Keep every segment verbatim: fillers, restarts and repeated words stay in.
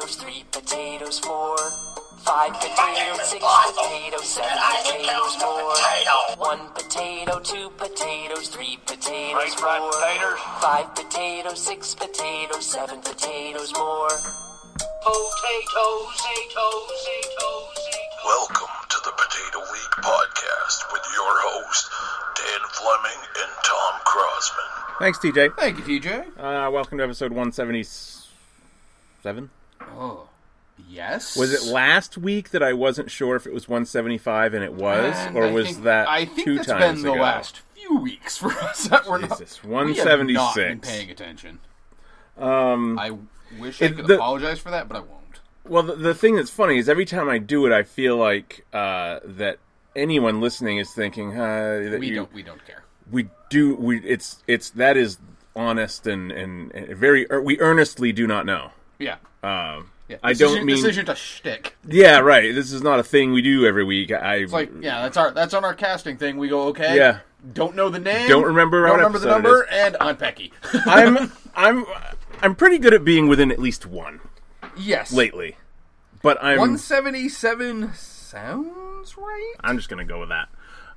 potatoes, three potatoes, four. Five potatoes, six potatoes, seven potatoes more. One potato, two potatoes, three potatoes, four. Five potatoes, six potatoes, seven potatoes more. Potatoes, potatoes, potatoes. Welcome to the Potato League podcast with your host, Dan Fleming and Tom Crossman. Thanks, T J. Thank you, T J. Uh, welcome to episode one seventy-seven. Oh, yes. Was it last week that I wasn't sure if it was one seventy-five and it was, And or I was think, that I think two that's times been the ago? last few weeks for us that we're not. Jesus, We one have seventy-six. not been paying attention. Um, I wish I it- could the- apologize for that, but I won't. well, the, the thing that's funny is every time I do it, I feel like uh, that anyone listening is thinking, uh, that We you, don't. We don't care. we do, we it's it's that is honest and and, and very we earnestly do not know. Yeah. Um, Yeah. I This don't isn't- mean this isn't a shtick. yeah, right. This is not a thing we do every week. I It's like, yeah, that's our that's on our casting thing. We go, okay. Yeah. Don't know the name. Don't remember Don't what remember the episode it number, is. and Aunt Becky. I'm I'm I'm pretty good at being within at least one yes. lately, but I'm one seventy-seven sounds right. I'm just gonna go with that.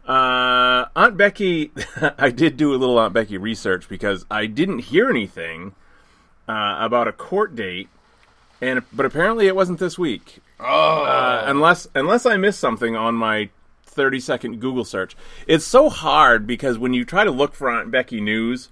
Uh, Aunt Becky, I did do a little Aunt Becky research because I didn't hear anything uh, about a court date, and but apparently it wasn't this week. Oh. Uh, unless unless I missed something on my thirty second Google search. It's so hard because when you try to look for Aunt Becky news,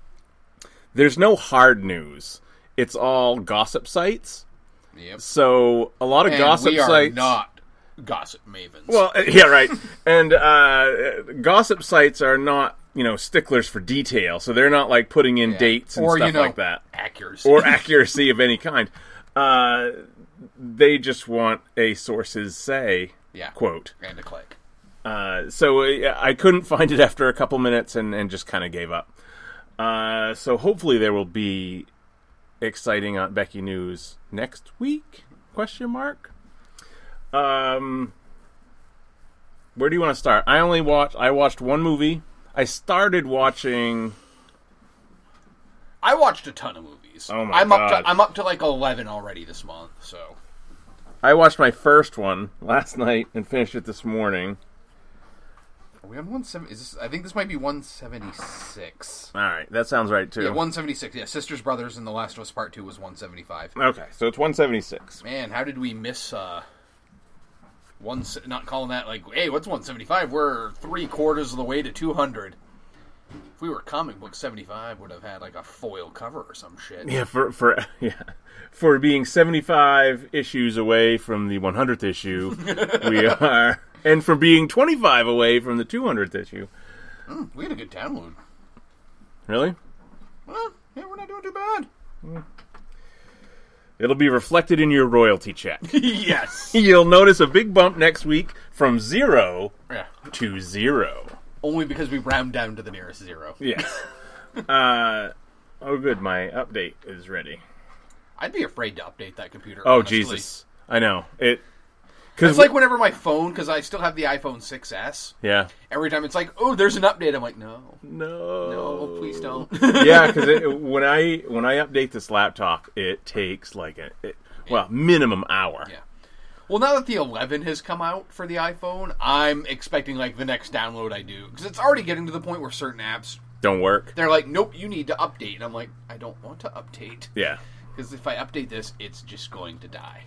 there's no hard news. It's all gossip sites. Yep. So a lot of And gossip we are sites. not gossip mavens. Well, uh, yeah, right. And uh, gossip sites are not, you know, sticklers for detail. So they're not like putting in Yeah. dates and or, stuff you know, like that, accuracy. or accuracy of any kind. Uh, they just want a source's say yeah. quote. And a click. Uh, so uh, I couldn't find it after a couple minutes and, and just kind of gave up. Uh, so hopefully there will be exciting Aunt Becky news next week? Question mark. Um, where do you want to start? I only watched. I watched one movie. I started watching. I watched a ton of movies. Oh my I'm God. up to I'm up to like eleven already this month. So I watched my first one last night and finished it this morning. are we on one seventy? Is this? I think this might be one seventy six. All right, that sounds right too. Yeah, one seventy six. Yeah, Sisters, Brothers, and The Last of Us Part Two was one seventy five. Okay, so it's one seventy-six. Man, how did we miss? uh One se- not calling that like, hey, what's one seventy five? We're three quarters of the way to two hundred. If we were comic book seventy-five, would have had like a foil cover or some shit. Yeah, for for yeah, for being seventy-five issues away from the one hundredth issue, we are, and from being twenty-five away from the two hundredth issue. Mm, we had a good download. Really? Well, yeah, we're not doing too bad. It'll be reflected in your royalty check. Yes. You'll notice a big bump next week from zero Yeah. to zero. Only because we round down to the nearest zero. Yes. uh, oh, good. My update is ready. I'd be afraid to update that computer. Oh, honestly. Jesus. I know. It. It's like whenever my phone, because I still have the iPhone six S. Yeah. Every time it's like, oh, there's an update. I'm like, no, No. no, please don't. Yeah, because when I when I update this laptop, it takes like a it, well minimum hour. Yeah. Well, now that the eleven has come out for the iPhone, I'm expecting like the next download I do, because it's already getting to the point where certain apps, Don't work. they're like, nope, you need to update, and I'm like, I don't want to update, Yeah. because if I update this, it's just going to die.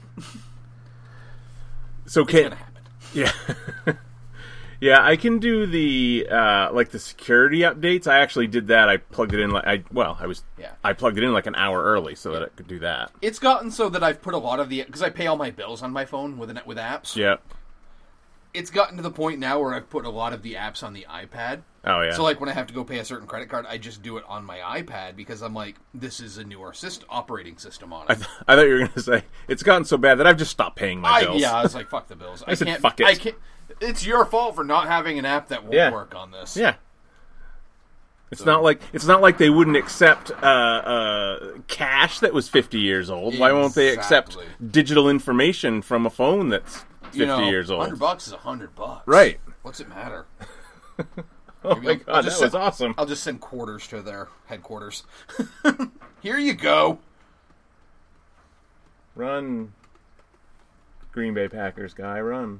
So It's can gonna happen. yeah. Yeah, I can do the uh, like the security updates. I actually did that. I plugged it in like I well, I was Yeah. I plugged it in like an hour early so that it could do that. It's gotten so that I've put a lot of the, because I pay all my bills on my phone with an, with apps. Yeah. It's gotten to the point now where I've put a lot of the apps on the iPad. Oh yeah. So, like, when I have to go pay a certain credit card, I just do it on my iPad because I'm like, this is a newer syst- operating system on it. I, th- I thought you were going to say it's gotten so bad that I've just stopped paying my I, bills. yeah, I was like, fuck the bills. I, I said, can't. fuck it. I can't. It's your fault for not having an app that won't Yeah. work on this. Yeah. It's not like it's not like they wouldn't accept uh, uh, cash that was fifty years old. Why won't they accept Exactly. digital information from a phone that's fifty You know, years old? Hundred bucks is a hundred bucks. Right. What's it matter? Oh Maybe my I'll- god, I'll that just was send- awesome. I'll just send quarters to their headquarters. Here you go. Run, Green Bay Packers guy, run.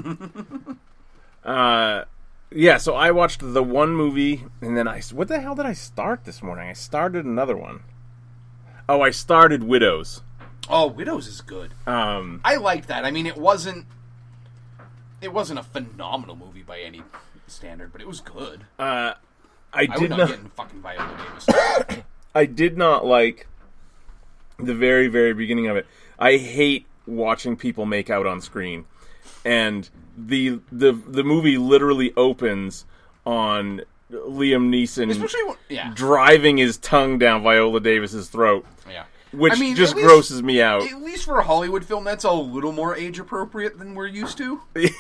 uh, yeah, so I watched the one movie, and then I... What the hell did I start this morning? I started another one. Oh, I started Widows. Oh, Widows is good. Um, I liked that. I mean, it wasn't... It wasn't a phenomenal movie by any standard, but it was good. uh, I I did would not, not... get in fucking Viola Davis. I did not like the very, very beginning of it. I hate watching people make out on screen. And the the the movie literally opens on Liam Neeson Especially when, yeah. driving his tongue down Viola Davis's throat, Yeah. which I mean, just at least- grosses me out. At least for a Hollywood film, that's a little more age appropriate than we're used to.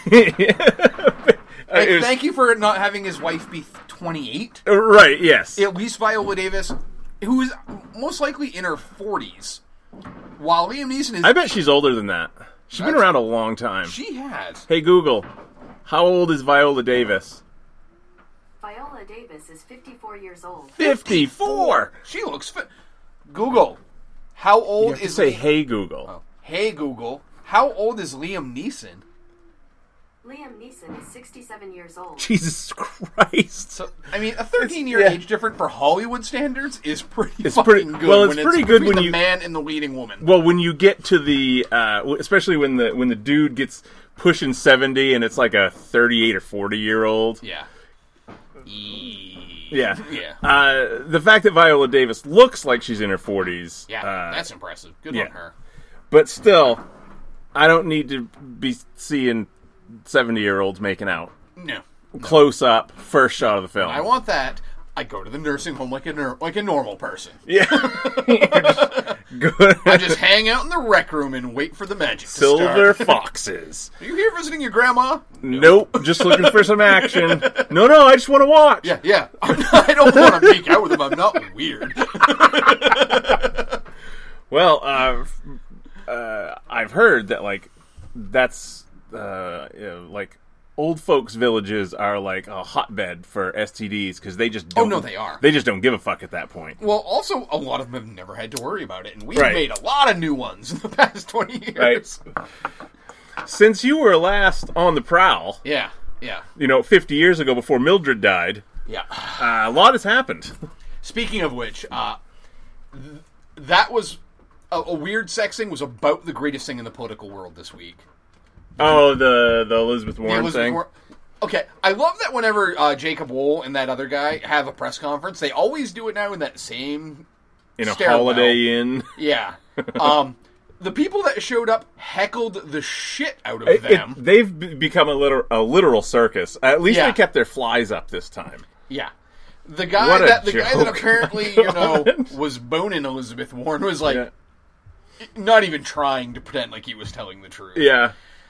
Like, It was- thank you for not having his wife be twenty-eight. right, yes. At least Viola Davis, who is most likely in her forties, while Liam Neeson is... I bet she's older than that. She's been That's- around a long time. She has. Hey, Google, how old is Viola Davis? Viola Davis is fifty-four years old. fifty-four! She looks... Fi- Google, how You old have to is... say, Liam- hey, Google. Oh. Hey, Google, how old is Liam Neeson? Liam Neeson is sixty-seven years old. Jesus Christ. So, I mean, a thirteen-year yeah. age difference for Hollywood standards is pretty It's fucking pretty- good. well, it's when pretty it's good between when the you- man and the leading woman. Well, when you get to the, uh, especially when the when the dude gets pushing seventy and it's like a thirty-eight or forty year old. Yeah. Yeah. Yeah. Uh, the fact that Viola Davis looks like she's in her forties. Yeah, uh, that's impressive. Good yeah. on her. But still, I don't need to be seeing seventy year olds making out. No. Close up, first shot of the film. I want that. I go to the nursing home like a ner- like a normal person. Yeah. Good. I just hang out in the rec room and wait for the magic Silver to start. foxes. Are you here visiting your grandma? Nope, just looking for some action. No, no, I just want to watch. Yeah, yeah. I'm not, I don't want to make out with him. I'm not weird. Well, uh, f- uh, I've heard that like that's uh, you know, like old folks' villages are like a hotbed for S T Ds because they just Oh, don't, no, they are. They just don't give a fuck at that point. Well, also, a lot of them have never had to worry about it, and we've Right. made a lot of new ones in the past twenty years. Right. Since you were last on the prowl, Yeah, yeah, you know, fifty years ago before Mildred died, yeah. uh, a lot has happened. Speaking of which, uh, th- that was a, a weird sex thing was about the greatest thing in the political world this week. Oh, the the Elizabeth Warren Elizabeth thing. Warren- Okay, I love that whenever uh, Jacob Wool and that other guy have a press conference, they always do it now in that same In a stairwell. Holiday Inn. Yeah. Um, the people that showed up heckled the shit out of It- it- them. they've be- become a literal, a literal circus. At least Yeah. they kept their flies up this time. Yeah. The guy What a that the guy that joke. apparently, you know, God. was boning Elizabeth Warren was like Yeah. not even trying to pretend like he was telling the truth. Yeah.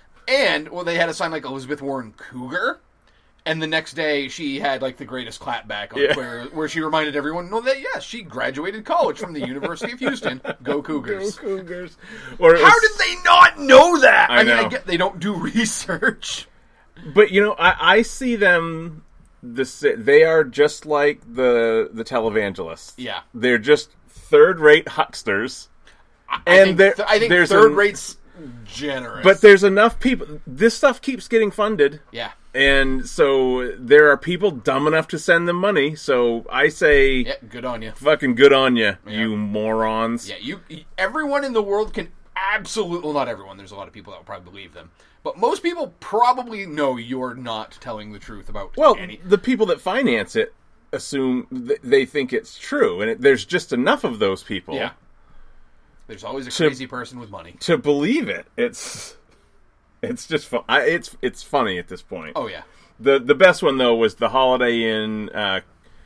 And well, they had a sign like Elizabeth Warren Cougar. And the next day, she had like the greatest clapback on Yeah. Twitter, where she reminded everyone, "No, that yes, she graduated college from the University of Houston. Go Cougars!" Go Cougars. Or it How was- did they not know that? I I, mean, I know. get they don't do research. But you know, I, I see them. This they are just like the the televangelists. Yeah. They're just third rate hucksters. I And think, there- th- I think there's third a- rate's generous, But there's enough people. This stuff keeps getting funded. yeah, And so there are people dumb enough to send them money. So I say, yeah, good on you. fucking good on you, Yeah. you morons. Yeah, you. Everyone in the world can absolutely, well, not everyone. There's a lot of people that will probably believe them, but most people probably know you're not telling the truth about Well, any. the people that finance it assume th- they think it's true, and it, there's just enough of those people Yeah, there's always a To- crazy person with money. to believe it. It's it's just fu- I, it's it's funny at this point. Oh yeah, The the best one though was the Holiday Inn, uh,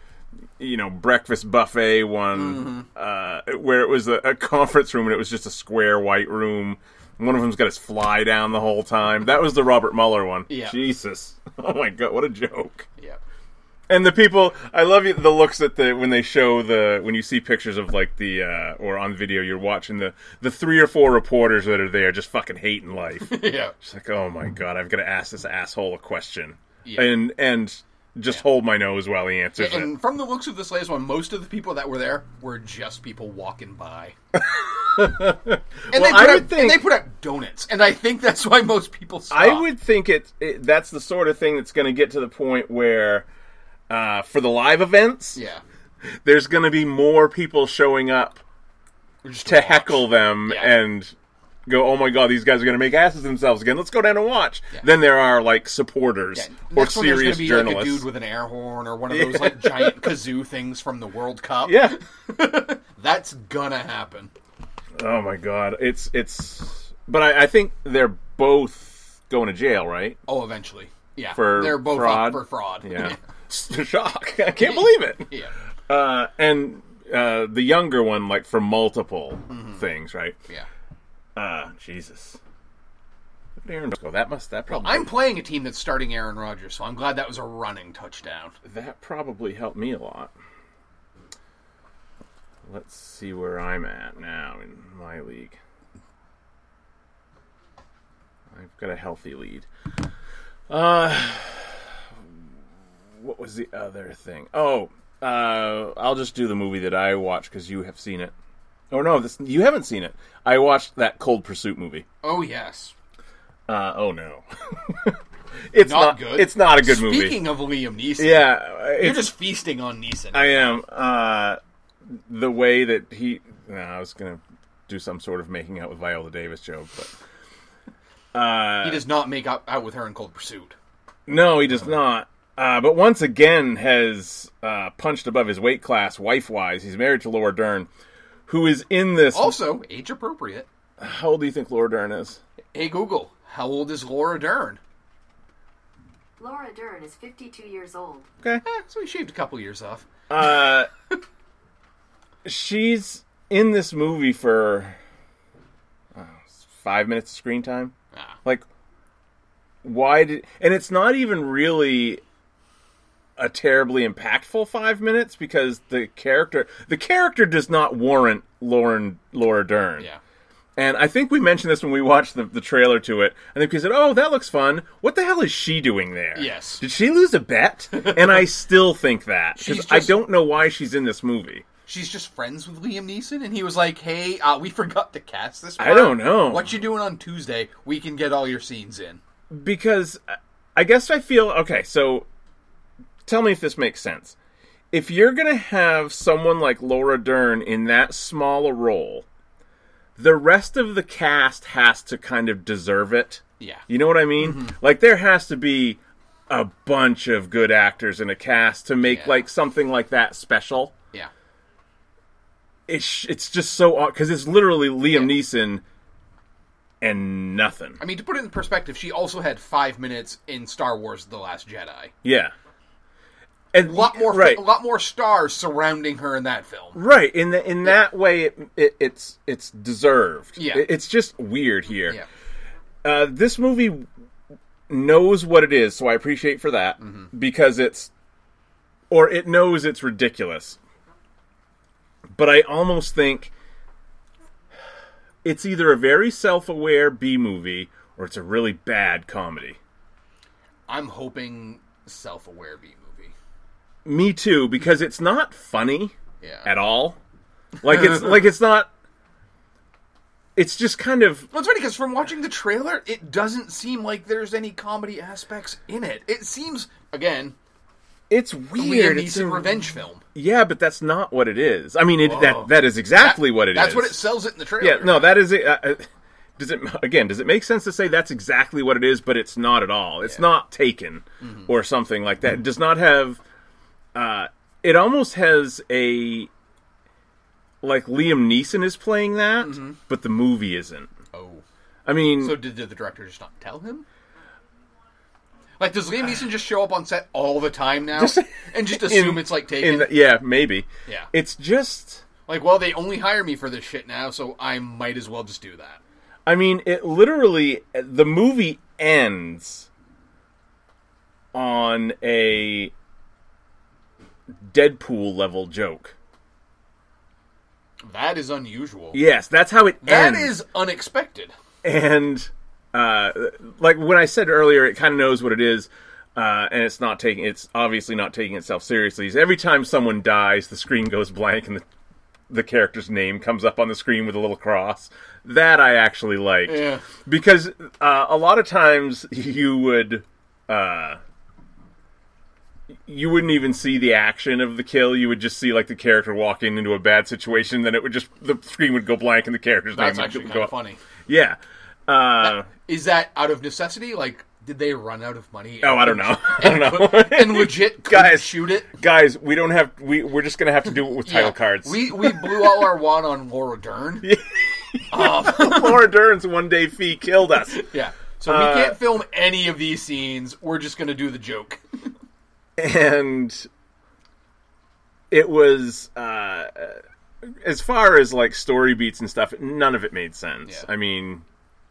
you know, breakfast buffet one, uh, where it was a, a conference room and it was just a square white room. One of them's got his fly down the whole time. That was the Robert Mueller one. Yeah. Jesus, oh my god, what a joke! yeah. And the people, I love you, the looks at the when they show the when you see pictures of like the uh, or on video you're watching the the three or four reporters that are there just fucking hating life. Yeah. It's like, oh my god, I've got to ask this asshole a question. Yeah. And and just hold my nose while he answers And it. from the looks of this latest one, most of the people that were there were just people walking by. and, Well, they I put would out, think- and they put out donuts, and I think that's why most people stopped. I would think it, it that's the sort of thing that's going to get to the point where, uh, for the live events, Yeah. there's going to be more people showing up Just to watch. heckle them Yeah. and go, oh my god, these guys are going to make asses of themselves again. Let's go down and watch. Yeah. Then there are, like, supporters Yeah. or Next one, there's serious gonna be journalists. like a dude with an air horn or one of those like giant kazoo things from the World Cup. Yeah. That's gonna happen. Oh my god. It's, it's, but I, I think they're both going to jail, right? Oh, eventually. Yeah. For They're both fraud? up for fraud. Yeah. Shock. I can't believe it. yeah. Uh, and, uh, the younger one, like, for multiple Mm-hmm. things, right? Yeah. Uh, Jesus. Look at Aaron go. That must, that probably, I'm playing a team that's starting Aaron Rodgers, so I'm glad that was a running touchdown. that probably helped me a lot. Let's see where I'm at now in my league. I've got a healthy lead. Uh, what was the other thing? Oh, uh, I'll just do the movie that I watched because you have seen it. Oh no, this you haven't seen it. I watched that Cold Pursuit movie. Oh, yes. Uh, oh no, it's Not not, good. It's not a good movie. Speaking of Liam Neeson, Yeah, you're it's, just feasting on Neeson. I am. Uh, the way that he, no, I was gonna do some sort of making out with Viola Davis joke, but uh, he does not make out, out with her in Cold Pursuit. no, he does not. Uh, but once again has uh, punched above his weight class, wife-wise. He's married to Laura Dern, who is in this. Also, age appropriate. How old do you think Laura Dern is? Hey, Google, how old is Laura Dern? Laura Dern is fifty-two years old. Okay. Eh, so he shaved a couple years off. Uh, she's in this movie for uh, five minutes of screen time. Ah. Like, why did... And it's not even really a terribly impactful five minutes because the character... The character does not warrant Lauren, Laura Dern. Yeah. And I think we mentioned this when we watched the, the trailer to it. I think we said, oh, that looks fun. What the hell is she doing there? Yes. Did she lose a bet? And I still think that. She's Because I just- don't know why she's in this movie. She's just friends with Liam Neeson, and he was like, hey, uh, we forgot to cast this I part. don't know. What you doing on Tuesday? We can get all your scenes in. Because I guess I feel... Okay, so tell me if this makes sense. If you're going to have someone like Laura Dern in that small a role, the rest of the cast has to kind of deserve it. Yeah. You know what I mean? Mm-hmm. Like, there has to be a bunch of good actors in a cast to make, Yeah. like, something like that special. Yeah. It's, it's just so odd, because it's literally Liam Yeah. Neeson and nothing. I mean, to put it in perspective, she also had five minutes in Star Wars: The Last Jedi. Yeah. And A lot more, right. a lot more stars surrounding her in that film. Right, in the, in that way, it, it, it's it's deserved. Yeah. It- it's just weird here. Yeah. Uh, this movie knows what it is, so I appreciate for that Mm-hmm. because it's, or it knows it's ridiculous. But I almost think it's either a very self-aware B movie or it's a really bad comedy. I'm hoping self-aware B movie. Me too, because it's not funny. Yeah. At all. Like it's like it's not. It's just kind of. Well, it's funny because from watching the trailer, it doesn't seem like there's any comedy aspects in it. It seems, again, It's a weird. Liam It's Neeson a- revenge film. Yeah, but that's not what it is. I mean, it, Whoa. that that is exactly That- what it that's is. what it sells it in the trailer. Yeah, no, that is it. Uh, uh, does it again? Does it make sense to say that's exactly what it is? But it's not at all. It's Yeah. not Taken or something like that. It does not have. Uh, it almost has a. Like Liam Neeson is playing that, but the movie isn't. Oh. I mean, So did, did the director just not tell him? Like, does Liam Neeson just show up on set all the time now? Just- and just assume in- it's like Taken? in the, yeah, maybe. Yeah. It's just. Like, well, they only hire me for this shit now, so I might as well just do that. I mean, it literally, the movie ends on a Deadpool level joke. That is unusual. Yes, that's how it That ends. is unexpected. And, uh, like when I said earlier, it kind of knows what it is. Uh, Uh, and it's not taking, it's obviously not taking itself seriously. Every time someone dies, the screen goes blank and the, the character's name comes up on the screen with a little cross. That I actually liked. Yeah. Because uh, a lot of times you would, uh, you wouldn't even see the action of the kill. You would just see like the character walking into a bad situation, then it would just, the screen would go blank and the character's That's name actually would kind go of funny. Yeah. Uh, Is that out of necessity? Like, did they run out of money? oh, I don't know. I don't know. And legit couldn't Guys, shoot it? Guys, we don't have, we, we're just going to have to do it with title Yeah. cards. We we blew all our wad on Laura Dern. um, Laura Dern's one day fee killed us. yeah. So we Uh, can't film any of these scenes. We're just going to do the joke. And it was, uh, as far as like story beats and stuff, none of it made sense. Yeah. I mean,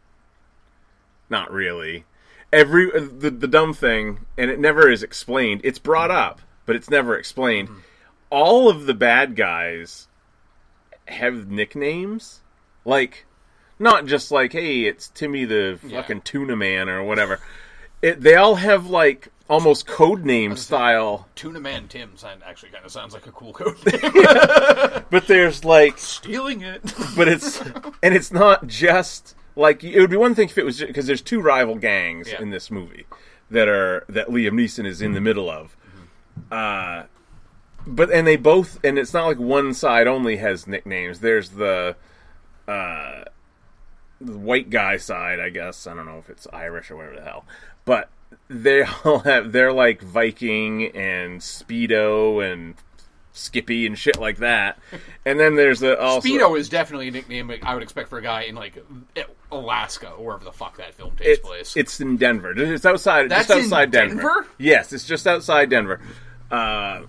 not really. Every the the dumb thing, and it never is explained. It's brought up, but it's never explained. Mm-hmm. All of the bad guys have nicknames, like not just like, hey, it's Timmy the fucking Yeah. Tuna Man or whatever. It, they all have like almost code name style. Tuna Man Tim sound, actually kind of sounds like a cool code name. But there's like Stealing it. but it's and it's not just like, it would be one thing if it was, because there's two rival gangs Yeah. in this movie that are that Liam Neeson is in the middle of. Uh, but and they both, and it's not like one side only has nicknames. There's the uh, the white guy side, I guess. I don't know if it's Irish or whatever the hell, but they all have, they're like Viking and Speedo and Skippy and shit like that. And then there's the also Speedo is definitely a nickname I would expect for a guy in like Alaska or wherever the fuck that film takes it's, place. it's in Denver. It's outside. That's just outside in Denver. Denver? Yes, it's just outside Denver. Uh,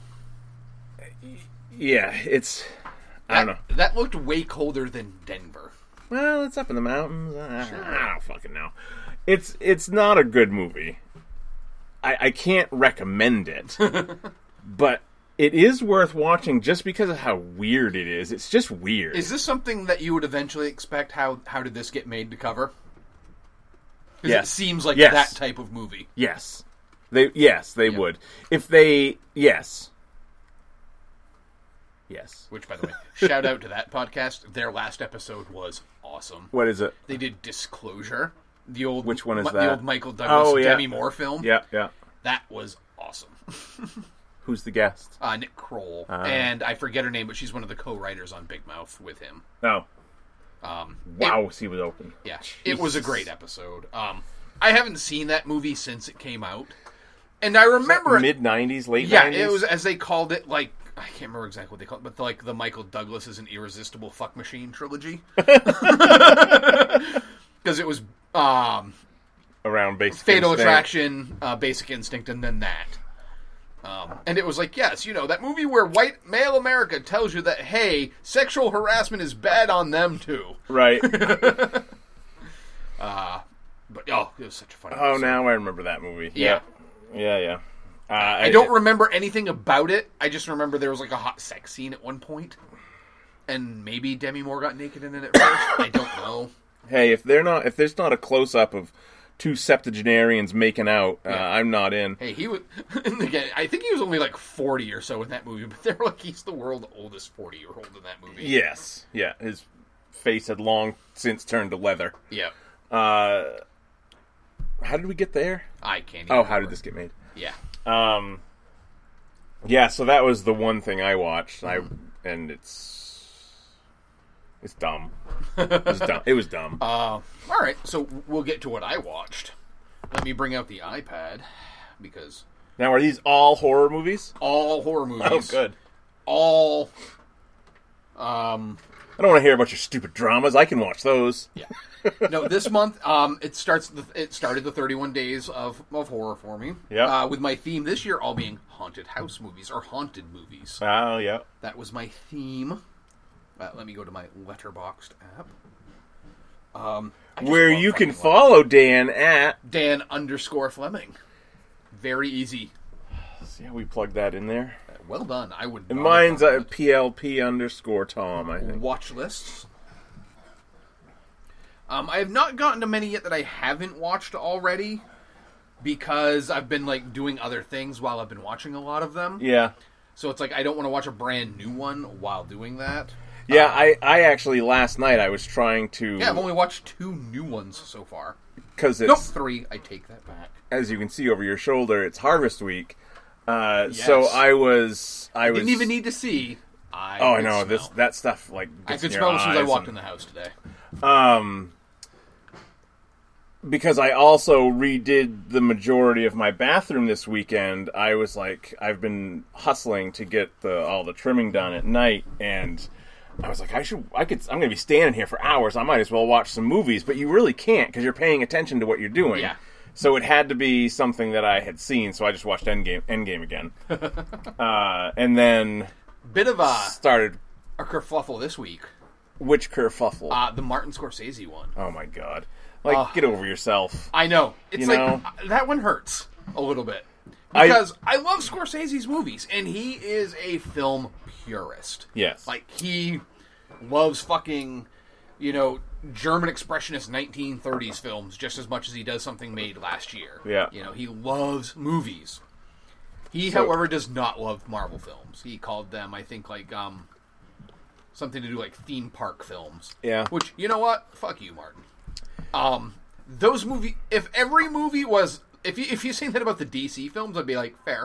yeah, it's. I don't know. That, that looked way colder than Denver. Well, it's up in the mountains. I, I don't fucking know. It's it's not a good movie. I, I can't recommend it, but it is worth watching just because of how weird it is. It's just weird. Is this something that you would eventually expect? How how did this get made to cover? 'Cause Yes. It seems like Yes. that type of movie. Yes, they yes they Yeah. would if they yes yes. Which, by the way, shout out to that podcast. Their last episode was awesome. What is it? They did Disclosure. The old Which one is Mi- that? The old Michael Douglas Oh, yeah. Demi Moore film. Yeah, yeah. That was awesome. Who's the guest? Uh, Nick Kroll. Uh. and I forget her name, but she's one of the co-writers on Big Mouth with him. Oh, Um, wow! it- he was open. yeah, it was a great episode. Um, I haven't seen that movie since it came out, and I remember it- Mid nineties, late Yeah, nineties. it was, as they called it, like, I can't remember exactly what they called it, but like the Michael Douglas is an irresistible fuck machine trilogy. Because it was um, around Basic Fatal Instinct. Attraction, uh, Basic Instinct, and then that. Um, and it was like, yes, you know, that movie where white male America tells you that, hey, sexual harassment is bad on them too. Right. But, oh, it was such a funny Oh, episode. now I remember that movie. Yeah. Yeah, yeah. Uh, I don't remember anything about it. I just remember there was like a hot sex scene at one point. And maybe Demi Moore got naked in it at first. I don't know. Hey, if they're not, if there's not a close up of two septuagenarians making out, uh, Yeah. I'm not in. Hey, he was. And again, I think he was only like forty or so in that movie, but they're like, he's the world's oldest forty-year-old in that movie. Yes, yeah. His face had long since turned to leather. Yeah. Uh, how did we get there? I can't even Oh, how remember. did this get made? Yeah. Um, yeah. So that was the one thing I watched. I and it's it's dumb. It was dumb. It was dumb. Uh, all right, so we'll get to what I watched. Let me bring out the iPad, because Now, are these all horror movies? all horror movies. Oh, good. All. Um. I don't want to hear about your stupid dramas. I can watch those. Yeah. No, this month, um, it starts. The, it started the thirty-one days of, of horror for me. Yeah. Uh, with my theme this year all being haunted house movies or haunted movies. Oh, yeah. That was my theme. Uh, let me go to my Letterboxd app. Um, I just Where love you can fucking follow Dan at. Dan underscore Fleming. Very easy. See how we plug that in there? Uh, well done. I would. And not mine's have uh, done P L P underscore Tom, I that. think. Watch lists. Um, I have not gotten to many yet that I haven't watched already. because I've been like doing other things while I've been watching a lot of them. Yeah. So it's like I don't want to watch a brand new one while doing that. Yeah, Um, I, I actually, last night, I was trying to... Yeah, I've only watched two new ones so far. Because it's... Nope, three. I take that back. As you can see over your shoulder, it's Harvest Week. Uh, Yes. So I was... I, I was, didn't even need to see. I Oh, I could know. smell. This That stuff, like, I gets could in your smell as soon as I eyes walked and- in the house today. Um... Because I also redid the majority of my bathroom this weekend, I was like, I've been hustling to get the all the trimming done at night, and I was like, I should, I could, I'm going to be standing here for hours. I might as well watch some movies, but you really can't because you're paying attention to what you're doing. Yeah. So it had to be something that I had seen, so I just watched Endgame, Endgame again, uh, and then Bit of a, started a kerfuffle this week. which kerfuffle. Uh, the Martin Scorsese one. Oh my god! Like, Uh, get over yourself. I know. It's You like, know? uh, that one hurts a little bit. I- Because I, love Scorsese's movies, and he is a film purist. Yes. Like, he loves fucking, you know, German expressionist nineteen thirties films just as much as he does something made last year. Yeah. You know, he loves movies. He, So- however, does not love Marvel films. He called them, I think, like, um, something to do like theme park films. Yeah. Which, you know what? Fuck you, Martin. Um, those movie, if every movie was, if you if you say that about the D C films, I'd be like, fair.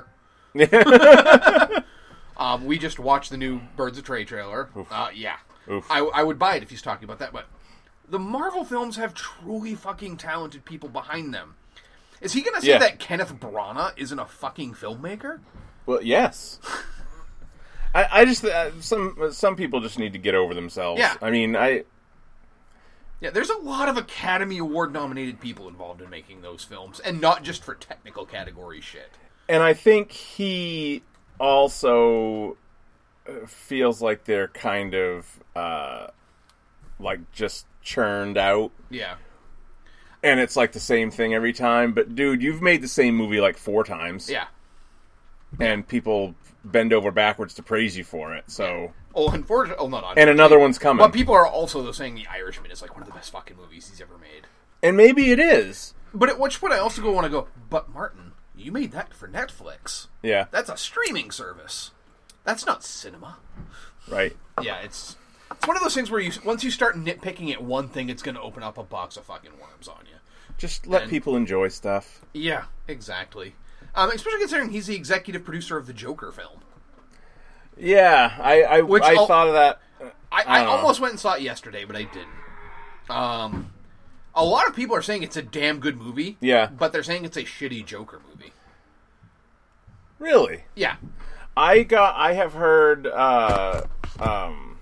um, we just watched the new Birds of Prey trailer. Uh, yeah, Oof. I, I would buy it if he's talking about that. But the Marvel films have truly fucking talented people behind them. Is he gonna say Yeah. that Kenneth Branagh isn't a fucking filmmaker? Well, yes. I, I just uh, some some people just need to get over themselves. Yeah. I mean, I Yeah, there's a lot of Academy Award nominated people involved in making those films, and not just for technical category shit. and I think he also uh, feels like they're kind of uh, like just churned out, Yeah. and it's like the same thing every time. But dude, you've made the same movie like four times, Yeah. and people bend over backwards to praise you for it. So, Oh, unfortunately, oh, no, no. and another one's coming. But people are also though saying The Irishman is like one of the best fucking movies he's ever made. and maybe it is. But at which point I also go want to go, but Martin, you made that for Netflix. Yeah. That's a streaming service. That's not cinema. Right. Yeah, it's it's one of those things where you once you start nitpicking at one thing, it's going to open up a box of fucking worms on you. Just let And- people enjoy stuff. Yeah, exactly. Um, especially considering he's the executive producer of the Joker film. Yeah, I I, Which I al- thought of that. I, I I don't know. almost went and saw it yesterday, but I didn't. Um, a lot of people are saying it's a damn good movie. Yeah. But they're saying it's a shitty Joker movie. Really? Yeah. I got. I have heard uh, um,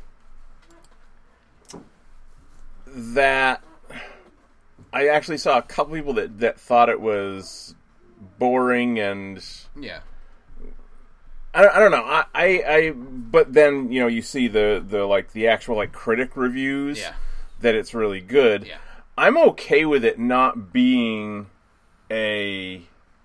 that I actually saw a couple people that that thought it was boring, and Yeah. I, I don't know. I, I I but then you know you see the the like the actual like critic reviews Yeah. that it's really good. Yeah. I'm okay with it not being a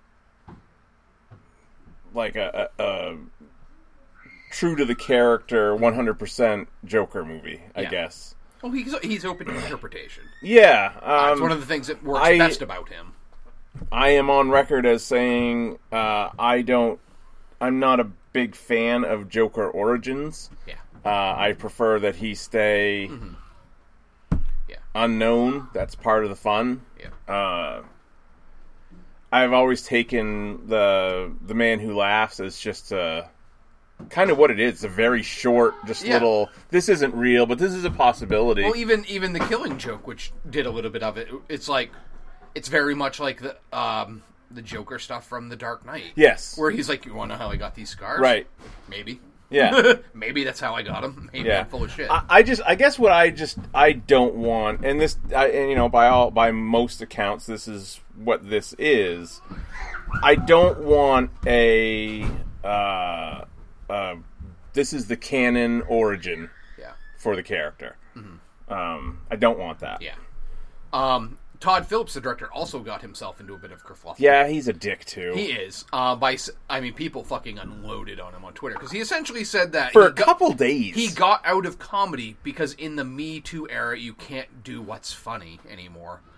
like a, a, a true to the character one hundred percent Joker movie, I Yeah. guess. Well, he's he's open to interpretation. Yeah, Uh, um, it's one of the things that works I- best about him. I am on record as saying uh, I don't. I'm not a big fan of Joker Origins. Yeah. Uh, I prefer that he stay Yeah. unknown. That's part of the fun. Yeah. Uh, I've always taken the the Man Who Laughs as just a kind of what it is. It's a very short, just Yeah. little. This isn't real, but this is a possibility. Well, even even the Killing Joke, which did a little bit of it, it's like it's very much like the um, the Joker stuff from The Dark Knight. yes. Where he's like, "You want to know how I got these scars?" Right. Maybe. Yeah. Maybe that's how I got them. Maybe Yeah. I'm full of shit. I, I just, I guess, what I just, I don't want, and this, I, and, you know, by all, by most accounts, this is what this is. I don't want a, uh, uh, this is the canon origin yeah. for the character. Um, I don't want that. Yeah. Um, Todd Phillips, the director, also got himself into a bit of kerfuffle. Yeah, he's a dick too. He is. Uh, by s- I mean, people fucking unloaded on him on Twitter because he essentially said that for he a got- couple days. he got out of comedy because in the Me Too era, you can't do what's funny anymore.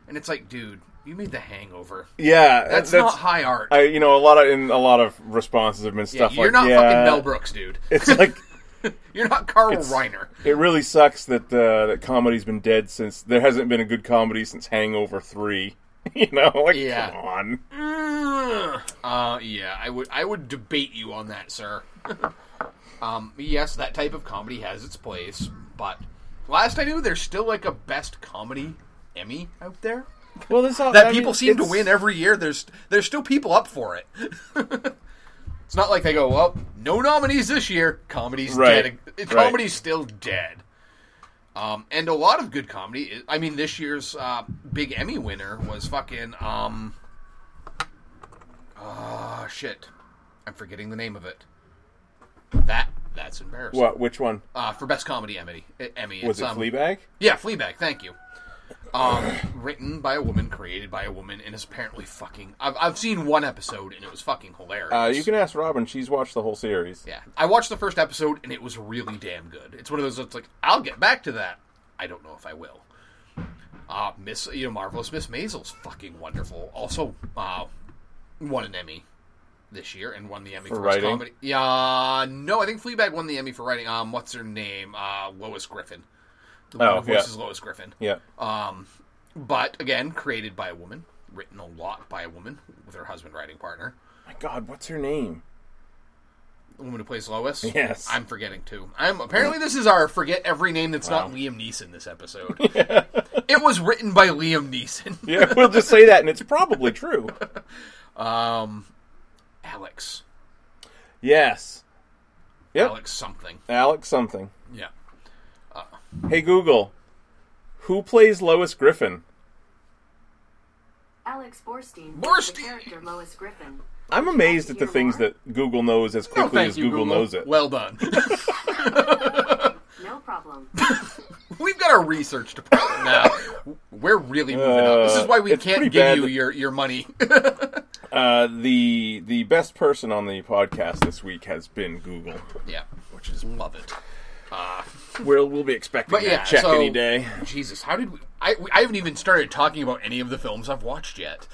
And it's like, dude, you made The Hangover. Yeah, That's, that's not high art. I, you know, a lot of in a lot of responses have been yeah, stuff you're like, not yeah, fucking Mel Brooks, dude. It's like You're not Carl It's- Reiner. it really sucks that uh, that comedy's been dead since there hasn't been a good comedy since Hangover three. You know, like Yeah. come on. Mm. Uh, yeah, I would I would debate you on that, sir. um, yes, that type of comedy has its place, but last I knew, there's still like a best comedy Emmy out there Well, this all, that I people mean, seem to it's- win every year. There's there's still people up for it. It's not like they go, well, no nominees this year. Comedy's Right. dead. It's Right. Comedy's still dead. Um, and a lot of good comedy. I mean, this year's uh, big Emmy winner was fucking. Um, oh shit, I'm forgetting the name of it. That that's embarrassing. What? Which one Uh, for best comedy Emmy? Emmy. was it's, it? um, Fleabag? Yeah, Fleabag. Thank you. Um, written by a woman, created by a woman, and is apparently fucking. I've I've seen one episode and it was fucking hilarious. Uh, you can ask Robin. She's watched the whole series. Yeah, I watched the first episode and it was really damn good. It's one of those that's like, I'll get back to that. I don't know if I will. Uh, Miss, you know, Marvelous Miss Maisel's fucking wonderful. Also, uh, won an Emmy this year and won the Emmy For for, best writing? comedy. Yeah, no, I think Fleabag won the Emmy for writing. Um, what's her name? Uh, Lois Griffin. The one Oh, who yeah. voices Lois Griffin. Yeah. Um, but again, created by a woman, written a lot by a woman with her husband writing partner. My God, what's her name? The woman who plays Lois. Yes. I'm forgetting too. I'm apparently this is our forget every name that's not Liam Neeson this episode. It was written by Liam Neeson. Yeah, we'll just say that, and it's probably true. Um, Alex. Yes. Yep. Alex something. Alex something. Yeah. Hey Google, who plays Lois Griffin? Alex Borstein, Borstein! the character Lois Griffin. I'm Would you like amazed to at the hear things more? that Google knows as No, quickly thank as you, Google, knows it. Well done. No problem. We've got our research department now. We're really moving up. This is why we Uh, it's can't pretty give bad you that- your, your money. Uh, the the best person on the podcast this week has been Google. Yeah, which is love it. We'll we'll be expecting But that yeah, check so, any day. Jesus, how did we... I, I haven't even started talking about any of the films I've watched yet.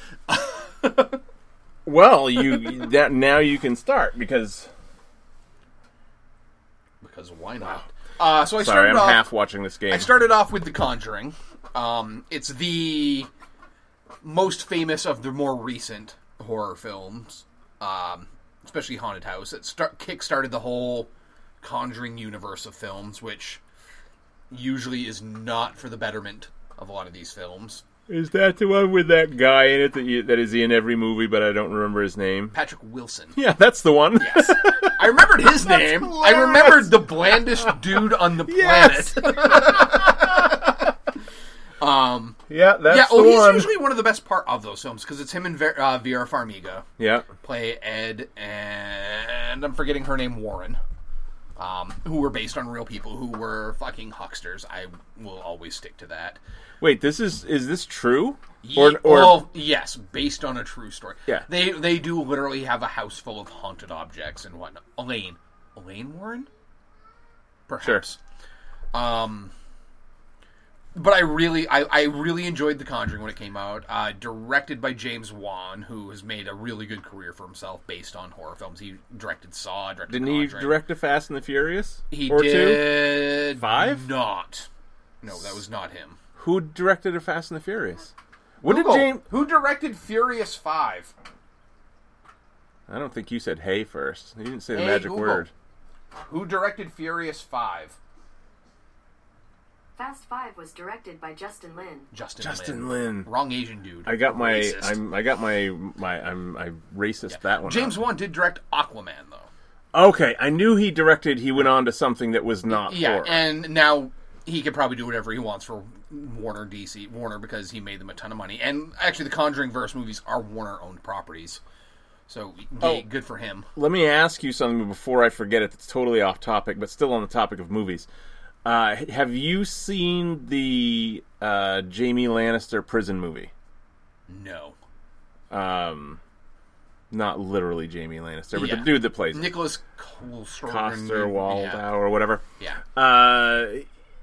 Well, you that now you can start because Because why not? Uh, so I sorry, started I'm off... half watching this game. I started off with The Conjuring. Um, it's the most famous of the more recent horror films, um, especially Haunted House. It start, kick-started the whole Conjuring universe of films, which usually is not for the betterment of a lot of these films. Is that the one with that guy in it that you, that is in every movie, but I don't remember his name? Patrick Wilson. Yeah, that's the one. Yes. I remembered his name. I hilarious. remembered the blandest dude on the Yes. planet. um, Yeah, that's yeah, the well, he's one. usually one of the best part of those films because it's him and Ver- uh, Vera Farmiga Yeah, play Ed and I'm forgetting her name, Warren, um, who were based on real people who were fucking hucksters. I will always stick to that. wait, this is is this true? Ye- Or or well, yes, based on a true story. Yeah. they they do literally have a house full of haunted objects and whatnot. Elaine, Elaine Warren, perhaps. Um, but I really, I, I really enjoyed The Conjuring when it came out. Uh, directed by James Wan, who has made a really good career for himself based on horror films. He directed Saw, directed didn't he Conjuring. direct a Fast and the Furious? He or two? did Five? Not. No, that was not him. Who directed a Fast and the Furious? What Google, did James? who directed Furious Five? I don't think you said "hey" first. You didn't say the Hey, magic Google. word. Who directed Furious Five? Fast Five was directed by Justin Lin. Justin, Justin Lin. Lin. Wrong Asian dude. I got my. Racist. I'm. I got my. My. I'm. I racist that one. James up. Wan did direct Aquaman, though. Okay, I knew he directed. He went on to something that was not Yeah, horror. and now he could probably do whatever he wants for Warner D C Warner because he made them a ton of money. And actually, the Conjuring verse movies are Warner-owned properties, so Oh. yay, good for him. Let me ask you something before I forget it. It's totally off topic, but still on the topic of movies. Uh, have you seen the uh, Jamie Lannister prison movie? No, Um, not literally Jamie Lannister, but Yeah. the dude that plays it. Nicholas Coster Coster, Waldau, Yeah. or whatever. yeah. Uh,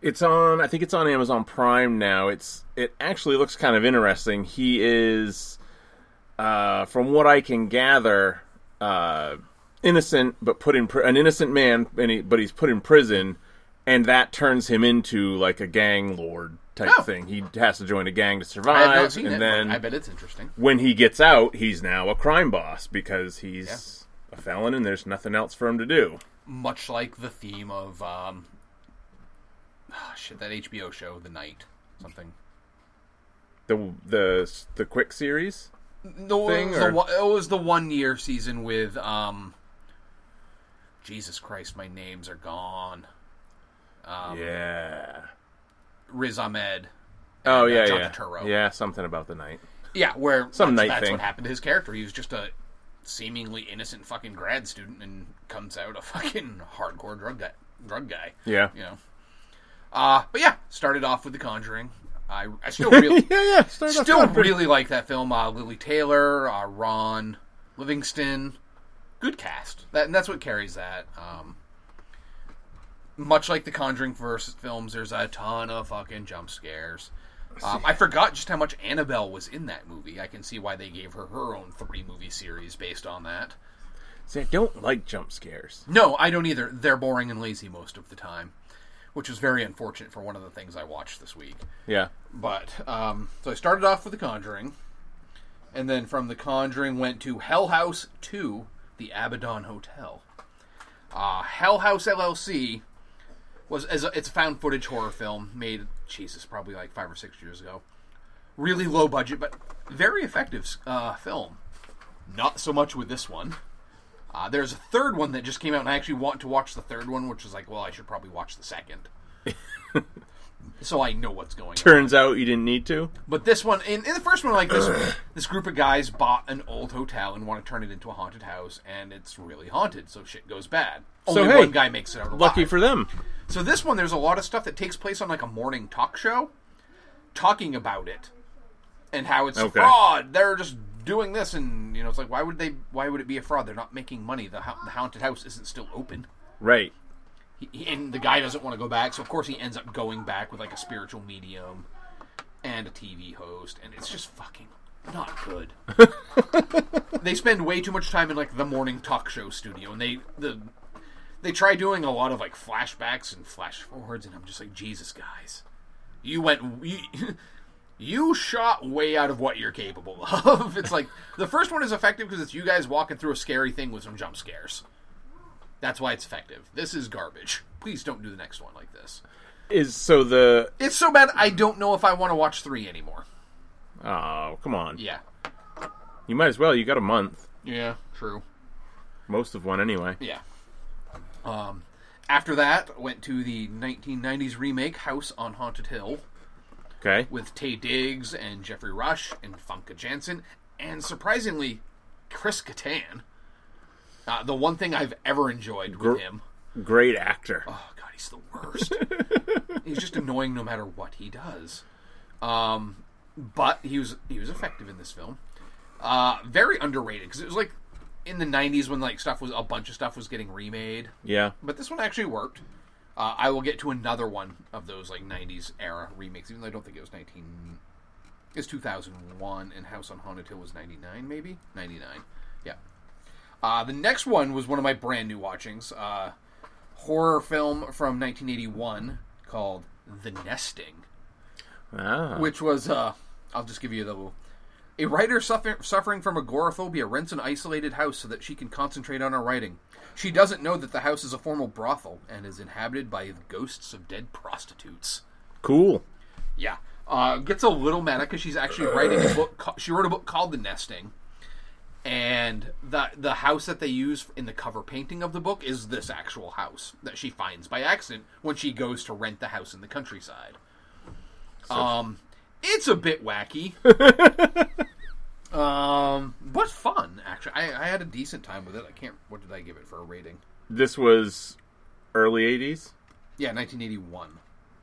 It's on. I think it's on Amazon Prime now. It's it actually looks kind of interesting. He is, uh, from what I can gather, uh, innocent, but put in pr- an innocent man, and he, but he's put in prison, and that turns him into like a gang lord type Oh. thing. He has to join a gang to I survive, have not seen and it, then but I bet it's interesting. when he gets out, he's now a crime boss because he's a felon, and there's nothing else for him to do. Much like the theme of um, oh, shit, that H B O show, The Night, something. The the the quick series. No, Thing, it, was or- the one, it was the one year season with um. Jesus Christ, my names are gone. Um, yeah. Riz Ahmed. Oh and, uh, yeah, John yeah, Turturro. yeah. Something about the night. Yeah, where Some that's, night that's thing. what happened to his character. He was just a seemingly innocent fucking grad student and comes out a fucking hardcore drug guy. Drug guy. Yeah. You know. Uh, but yeah, started off with The Conjuring. I, I still really, yeah, yeah. Start off still kind of pretty- really like that film. Uh, Lily Taylor, uh, Ron Livingston, good cast. That and that's what carries that. Um, much like the Conjuring versus films, there's a ton of fucking jump scares. Um, I forgot just how much Annabelle was in that movie. I can see why they gave her her own three movie series based on that. See, I don't like jump scares. No, I don't either. They're boring and lazy most of the time, which was very unfortunate for one of the things I watched this week. Yeah. But, um, so I started off with The Conjuring, and then from The Conjuring went to Hell House two, The Abaddon Hotel. Uh, Hell House L L C was, as a, it's a found footage horror film made, Jesus, probably like five or six years ago. Really low budget, but very effective uh, film. Not so much with this one. Uh, there's a third one that just came out, and I actually want to watch the third one, which is like, well, I should probably watch the second. So I know what's going on. Turns out you didn't need to. But this one, in, in the first one, like this, this group of guys bought an old hotel and want to turn it into a haunted house, and it's really haunted, so shit goes bad. So, Only hey, one guy makes it out alive. Lucky for them. So this one, there's a lot of stuff that takes place on like a morning talk show, talking about it, and how it's Okay. a fraud. They're just doing this, and you know, it's like, why would they? Why would it be a fraud? They're not making money. The, ha- the haunted house isn't still open. Right. He, he- and the guy doesn't want to go back, so of course he ends up going back with like a spiritual medium and a T V host, and it's just fucking not good. They spend way too much time in like the morning talk show studio, and they the they try doing a lot of like flashbacks and flash forwards, and I'm just like, Jesus, guys, you went you, you shot way out of what you're capable of. It's like the first one is effective because it's you guys walking through a scary thing with some jump scares. That's why it's effective. This is garbage. Please don't do the next one like this. Is so the It's so bad, I don't know if I want to watch three anymore. oh come on. Yeah. You might as well. You got a month. Yeah, true. Most of one anyway. Yeah. Um, after that, went to the nineteen nineties remake House on Haunted Hill Okay. with Taye Diggs and Jeffrey Rush and Funka Jansen, and surprisingly, Chris Kattan. Uh, the one thing I've ever enjoyed with Gr- him. Great actor. Oh, God, he's the worst. He's just annoying no matter what he does. Um, but he was he was effective in this film. Uh, very underrated, because it was like in the nineties when like stuff was a bunch of stuff was getting remade. Yeah. But this one actually worked. Uh, I will get to another one of those like nineties era remakes, even though I don't think it was nineteen. It's two thousand one, and House on Haunted Hill was ninety-nine, maybe ninety-nine. Yeah. Uh, the next one was one of my brand new watchings. Uh, horror film from nineteen eighty-one called The Nesting, Ah. which was uh, I'll just give you the little. A writer suffer- suffering from agoraphobia rents an isolated house so that she can concentrate on her writing. She doesn't know that the house is a formal brothel and is inhabited by the ghosts of dead prostitutes. Cool. Yeah. Uh, gets a little meta because she's actually writing a book. ca- She wrote a book called The Nesting. And the the house that they use in the cover painting of the book is this actual house that she finds by accident when she goes to rent the house in the countryside. Um, it's a bit wacky. um, but fun, actually. I, I had a decent time with it. I can't... What did I give it for a rating? This was early eighties. Yeah, nineteen eighty-one.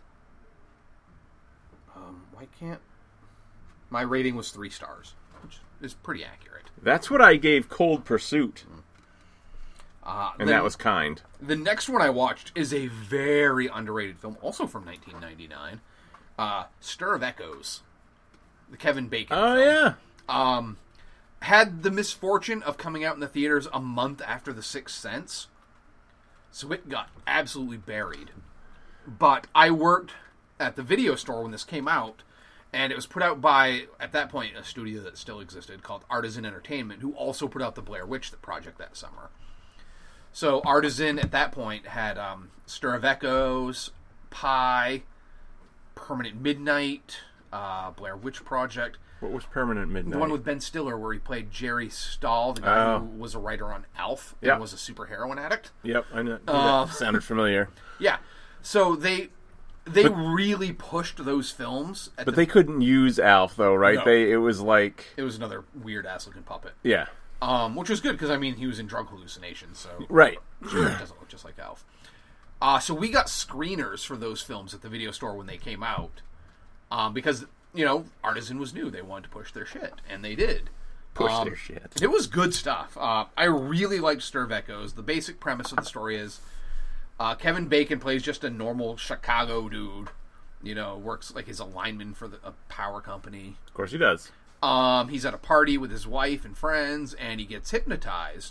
Um, why can't... My rating was three stars, which is pretty accurate. That's what I gave Cold Pursuit. Uh, And then- that was kind. The next one I watched is a very underrated film, also from nineteen ninety-nine. Uh, Stir of Echoes. The Kevin Bacon Oh, film. yeah. Had the misfortune of coming out in the theaters a month after The Sixth Sense. So it got absolutely buried. But I worked at the video store when this came out, and it was put out by, at that point, a studio that still existed called Artisan Entertainment, who also put out the Blair Witch project that summer. So Artisan, at that point, had um, Stir of Echoes, Pi, Permanent Midnight, uh, Blair Witch Project. What was Permanent Midnight? The one with Ben Stiller where he played Jerry Stahl, the guy Oh. who was a writer on Alf and Yeah. was a super heroin addict. Yep, I know. Uh, that sounded familiar. Yeah. So they they really pushed those films. At But the, they couldn't use Alf, though, right? No. They It was like... It was another weird ass looking puppet. Yeah. Um, which was good because, I mean, he was in drug hallucinations, so Right. sure, it doesn't look just like Alf. Uh, so we got screeners for those films at the video store when they came out. Um, because, you know, Artisan was new. They wanted to push their shit, and they did. Push Um, their shit. It was good stuff. Uh, I really liked Stir of Echoes. The basic premise of the story is uh, Kevin Bacon plays just a normal Chicago dude. You know, works like his a lineman for the, a power company. Of course he does. Um, he's at a party with his wife and friends, and he gets hypnotized.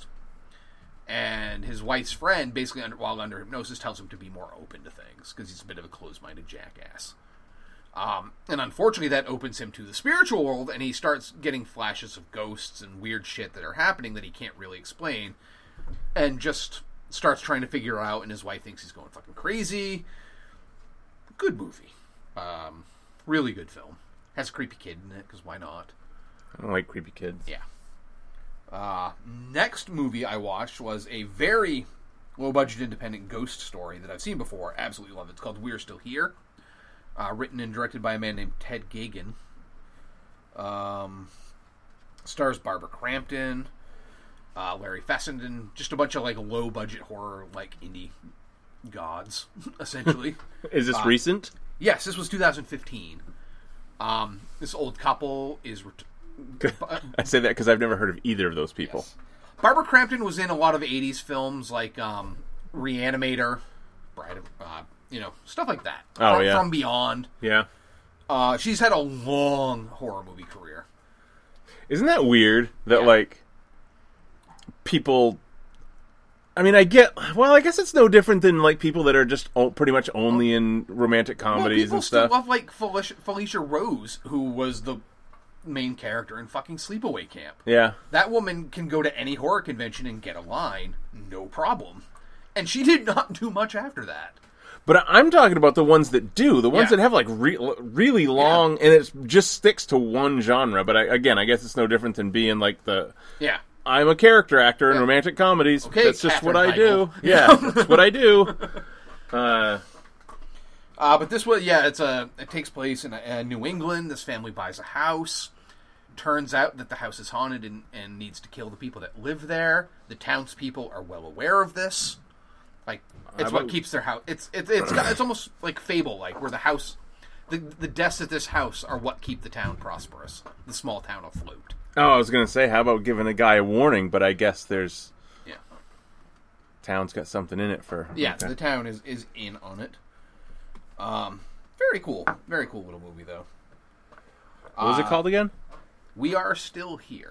And his wife's friend, basically under, while under hypnosis, tells him to be more open to things because he's a bit of a closed-minded jackass. Um, and unfortunately, that opens him to the spiritual world, and he starts getting flashes of ghosts and weird shit that are happening that he can't really explain, and just starts trying to figure out. And his wife thinks he's going fucking crazy. Good movie, um, really good film. Has a creepy kid in it because why not? I don't like creepy kids. Yeah. Uh, next movie I watched was a very low-budget independent ghost story that I've seen before. Absolutely love it. It's called We're Still Here. Uh, written and directed by a man named Ted Gagan. Um, stars Barbara Crampton, uh, Larry Fessenden, just a bunch of like low-budget horror, like indie gods, essentially. Is this Uh, recent? Yes, this was two thousand fifteen. Um, this old couple is... Ret- I say that because I've never heard of either of those people. Yes. Barbara Crampton was in a lot of eighties films like um, Reanimator, Bride of, uh, you know, stuff like that. Oh, from, yeah. From Beyond. Yeah. Uh, she's had a long horror movie career. Isn't that weird that, Yeah. like, people... I mean, I get... Well, I guess it's no different than, like, people that are just o- pretty much only in romantic Well, comedies people and still stuff. love, like, Felicia, Felicia Rose, who was the main character in fucking Sleepaway Camp. Yeah. That woman can go to any horror convention and get a line, no problem. And she did not do much after that. But I'm talking about the ones that do. The ones Yeah. that have, like, re- really long... And it just sticks to one genre. But, I, again, I guess it's no different than being, like, the... Yeah. I'm a character actor in Yeah. romantic comedies. Okay, That's just Katherine what I do. Heigl. Yeah, that's what I do. Uh, Uh, but this was, yeah, it's a, it takes place in uh, New England. This family buys a house. Turns out that the house is haunted and, and needs to kill the people that live there. The townspeople are well aware of this. Like, it's How what about- keeps their house. It's it's it's got, it's almost like Fable, like where the house, the the deaths at this house are what keep the town prosperous, the small town afloat. oh, I was going to say, how about giving a guy a warning? But I guess there's... Yeah, Town's got something in it for... yeah. okay. The town is is in on it. Um, very cool, very cool little movie though. What was it Uh, called again? We Are Still Here.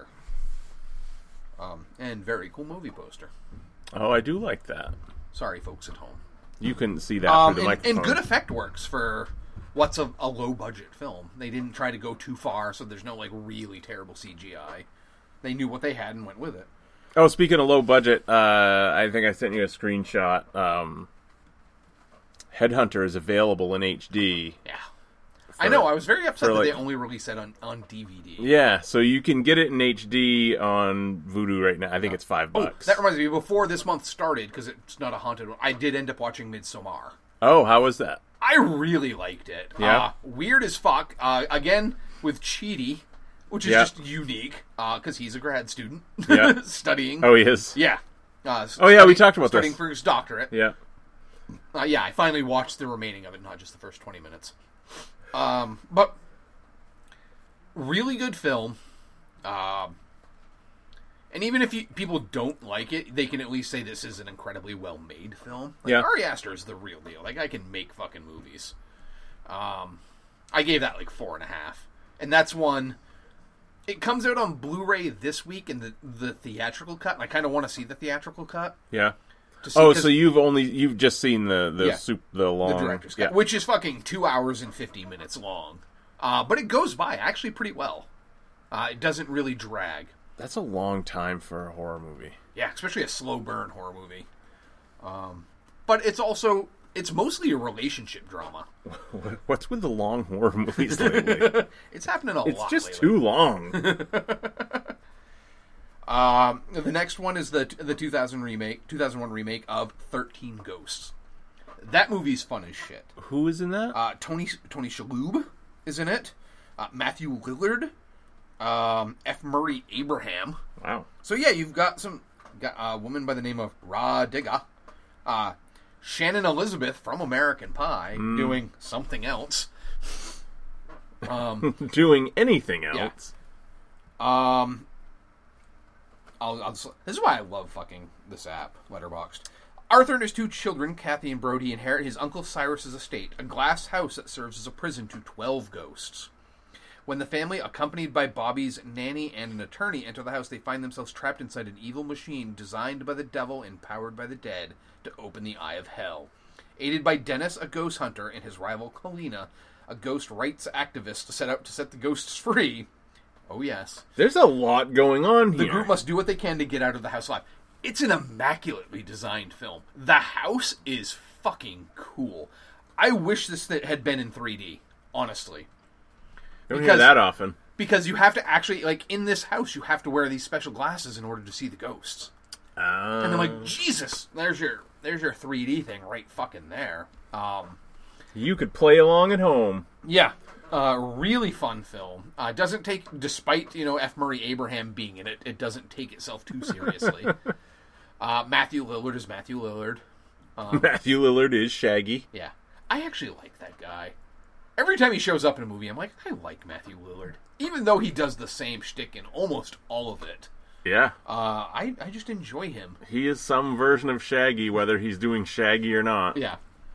Um, and very cool movie poster. Oh, I do like that. Sorry, folks at home. You couldn't see that Um, through the and, microphone. and good effect works for what's a, a low budget film. They didn't try to go too far, so there's no like really terrible C G I. They knew what they had and went with it. Oh, speaking of low budget, uh, I think I sent you a screenshot. Um, Headhunter is available in H D. Yeah. I know, I was very upset for, that they like- only released it on, on D V D. Yeah, so you can get it in H D on Vudu right now. I think it's five Oh, bucks. that reminds me, before this month started, because it's not a haunted one, I did end up watching Midsommar. Oh, how was that? I really liked it. Yeah? Uh, weird as fuck. Uh, again, with Chidi, which is Yeah. just unique, because he's a grad student Yeah. studying. Oh, he is? Yeah. Uh, Oh, yeah, we studying- talked about studying this. for his doctorate. Yeah. Uh, yeah, I finally watched the remaining of it, not just the first twenty minutes. Um, but really good film. Um, And even if you, people don't like it, they can at least say this is an incredibly well-made film. Like, Yeah. Ari Aster is the real deal. Like, I can make fucking movies. Um, I gave that like four and a half. And that's one... It comes out on Blu-ray this week in the, the theatrical cut, and I kind of want to see the theatrical cut. Yeah. to see, Oh, 'cause so you've only you've just seen the the Yeah. soup the long the director's cut, yeah. which is fucking two hours and fifty minutes long. Uh, but it goes by actually pretty well. Uh, it doesn't really drag. That's a long time for a horror movie. Yeah, especially a slow burn horror movie. Um, but it's also it's mostly a relationship drama. What's with the long horror movies lately? It's happening a It's lot. just lately. too long. Um, the next one is the the two thousand remake, two thousand one remake of thirteen Ghosts. That movie's fun as shit. Who is in that? Uh, Tony Tony Shalhoub is in it. Uh, Matthew Lillard, um, F. Murray Abraham. Wow. So yeah, you've got some got a woman by the name of Ra Digga, uh, Shannon Elizabeth from American Pie doing something else. Um, Doing anything else. um, I'll, I'll, this is why I love fucking this app, Letterboxd. Arthur and his two children, Kathy and Brody, inherit his uncle Cyrus's estate, a glass house that serves as a prison to twelve ghosts. When the family, accompanied by Bobby's nanny and an attorney, enter the house, they find themselves trapped inside an evil machine designed by the devil and powered by the dead to open the eye of hell. Aided by Dennis, a ghost hunter, and his rival Kalina, a ghost rights activist, set out to set the ghosts free. Oh yes. There's a lot going on here. The group must do what they can to get out of the house alive. It's an immaculately designed film. The house is fucking cool. I wish this th- had been in three D, honestly. Don't because- hear that often. Because you have to actually, like, in this house, you have to wear these special glasses in order to see the ghosts. Uh, And I'm like, Jesus, there's your there's your three D thing right fucking there. Um, you could play along at home. yeah. Uh, really fun film. Uh, doesn't take, despite, you know, F. Murray Abraham being in it, it doesn't take itself too seriously. uh, Matthew Lillard is Matthew Lillard. Um, Matthew Lillard is Shaggy. yeah. I actually like that guy. Every time he shows up in a movie, I'm like, I like Matthew Lillard. Even though he does the same shtick in almost all of it. Yeah. Uh, I, I just enjoy him. He is some version of Shaggy, whether he's doing Shaggy or not. Yeah.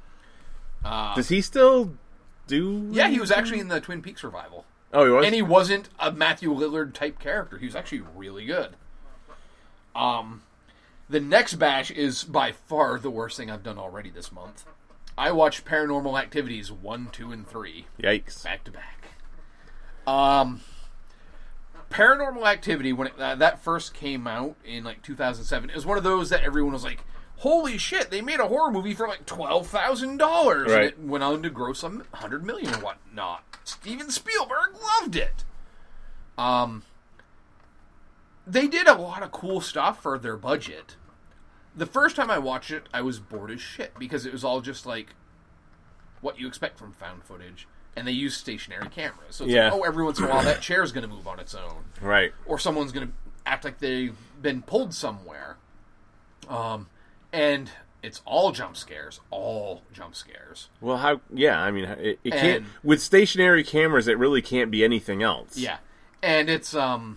Uh, Does he still do... yeah, he was actually in the Twin Peaks revival. Oh, he was? And he wasn't a Matthew Lillard type character. He was actually really good. Um, the next bash is by far the worst thing I've done already this month. I watched Paranormal Activities one, two, and three Yikes. back to back. Um, Paranormal Activity, when it, uh, that first came out in like two thousand seven, it was one of those that everyone was like, holy shit, they made a horror movie for like twelve thousand dollars. Right. And it went on to gross one hundred million dollars or whatnot. Steven Spielberg loved it. Um, they did a lot of cool stuff for their budget. The first time I watched it, I was bored as shit because it was all just like what you expect from found footage. And they use stationary cameras. So it's Yeah. like, oh, every once in a while that chair's going to move on its own. Right. Or someone's going to act like they've been pulled somewhere. Um, and it's all jump scares. All jump scares. Well, how... Yeah, I mean, it, it can't... And- With stationary cameras, it really can't be anything else. Yeah. And it's, um...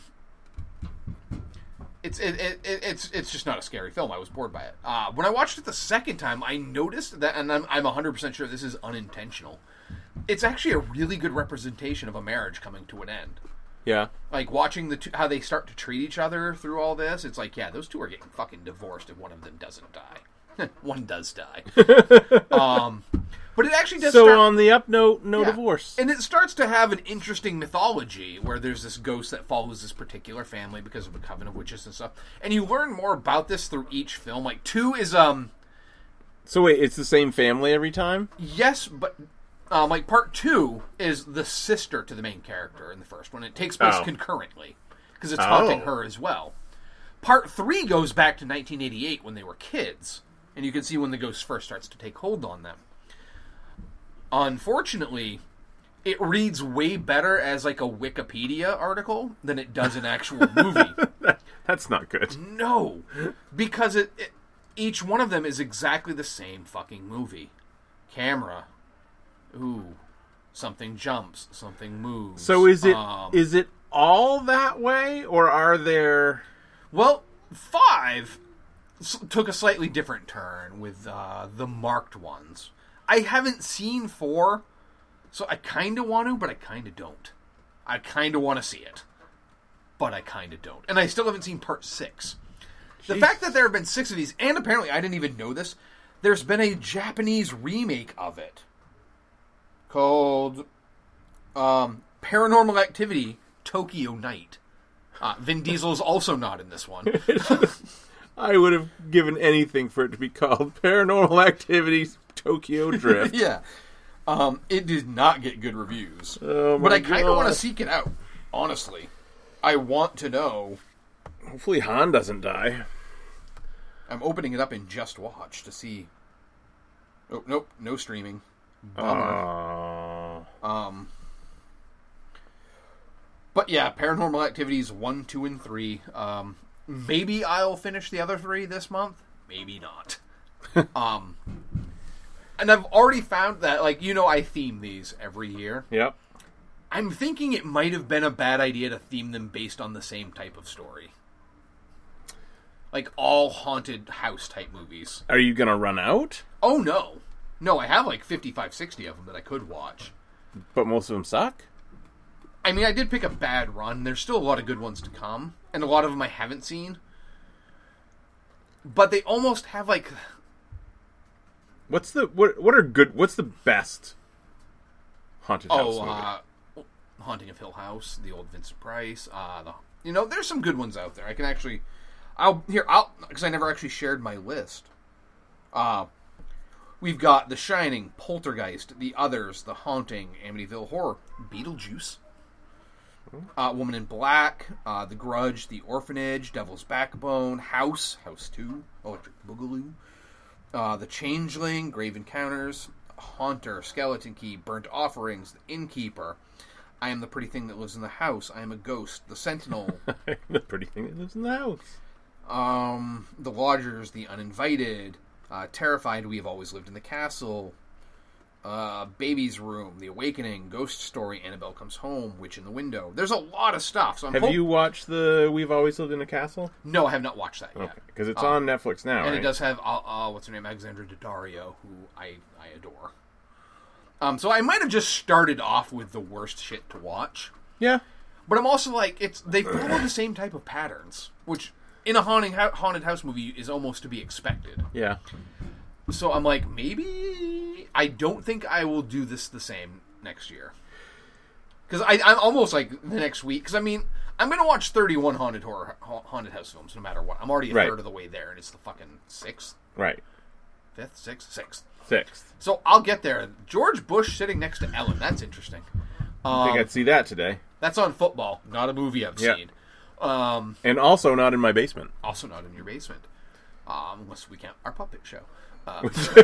It's it, it, it, it's it's just not a scary film. I was bored by it. Uh, when I watched it the second time, I noticed that, and I'm, I'm one hundred percent sure this is unintentional, it's actually a really good representation of a marriage coming to an end. Yeah. Like, watching the two, how they start to treat each other through all this, it's like, yeah, those two are getting fucking divorced if one of them doesn't die. One does die. um, but it actually does So start... on the up note, no Yeah. divorce. And it starts to have an interesting mythology where there's this ghost that follows this particular family because of a coven of witches and stuff. And you learn more about this through each film. Like, two is, um... So wait, it's the same family every time? yes, but... Um, like, part two is the sister to the main character in the first one. It takes place Oh. concurrently, because it's haunting Oh. her as well. Part three goes back to nineteen eighty-eight when they were kids, and you can see when the ghost first starts to take hold on them. Unfortunately, it reads way better as, like, a Wikipedia article than it does an actual movie. That's not good. No, because it, it each one of them is exactly the same fucking movie. Camera. Ooh, something jumps, something moves. So is it Um, is it all that way, or are there... Well, five s- took a slightly different turn with uh, the marked ones. I haven't seen four, so I kind of want to, but I kind of don't. I kind of want to see it, but I kind of don't. And I still haven't seen part six. Jeez. The fact that there have been six of these, and apparently I didn't even know this, there's been a Japanese remake of it called um, Paranormal Activity Tokyo Night. Uh, Vin Diesel is also not in this one. I would have given anything for it to be called Paranormal Activities Tokyo Drift. Yeah. Um, it did not get good reviews. Oh my but I kind of God. want to seek it out, honestly. I want to know. Hopefully Han doesn't die. I'm opening it up in Just Watch to see. Oh, nope, no streaming. Bummer. Uh... Um, but yeah, Paranormal Activities one, two, and three. Um, maybe I'll finish the other three this month. Maybe not. um, and I've already found that, like, you know, I theme these every year. Yep. I'm thinking it might have been a bad idea to theme them based on the same type of story. Like, all haunted house type movies. Are you going to run out? Oh, no. No, I have like fifty-five, sixty of them that I could watch. But most of them suck? I mean, I did pick a bad run. There's still a lot of good ones to come. And a lot of them I haven't seen. But they almost have like... What's the... What What are good... What's the best haunted house Oh, movie? uh, Haunting of Hill House, the old Vincent Price. Uh, the, you know, there's some good ones out there. I can actually... I'll... Here, I'll... Because I never actually shared my list. Uh... We've got The Shining, Poltergeist, The Others, The Haunting, Amityville Horror, Beetlejuice, uh, Woman in Black, uh, The Grudge, The Orphanage, Devil's Backbone, House, House two, Electric Boogaloo, uh, The Changeling, Grave Encounters, Haunter, Skeleton Key, Burnt Offerings, The Innkeeper, I Am the Pretty Thing That Lives in the House, I Am a Ghost, The Sentinel, The Pretty Thing That Lives in the House. um, The Lodgers, The Uninvited, Uh, Terrified, We Have Always Lived in the Castle, uh, Baby's Room, The Awakening, Ghost Story, Annabelle Comes Home, Witch in the Window. There's a lot of stuff. So I'm Have hope- you watched the We've Always Lived in a Castle? No, I have not watched that yet. Okay, because it's Uh, on Netflix now, and right? it does have, uh, uh, what's her name, Alexandra Daddario, who I, I adore. Um, so I might have just started off with the worst shit to watch. Yeah. But I'm also like, it's they follow the same type of patterns, which in a haunting, haunted house movie is almost to be expected. Yeah. So I'm like, maybe I don't think I will do this the same next year. Because I'm almost like the next week. Because I mean, I'm going to watch thirty-one haunted horror ha- haunted house films no matter what. I'm already a Right. third of the way there, and it's the fucking sixth, Right. fifth, sixth, sixth. Sixth. So I'll get there. George Bush sitting next to Ellen. That's interesting. I Um, think I'd see that today. that's on Football, not a movie I've Yeah. seen. Um, And also not in my basement. also not in your basement, um, unless we count our puppet show. Uh,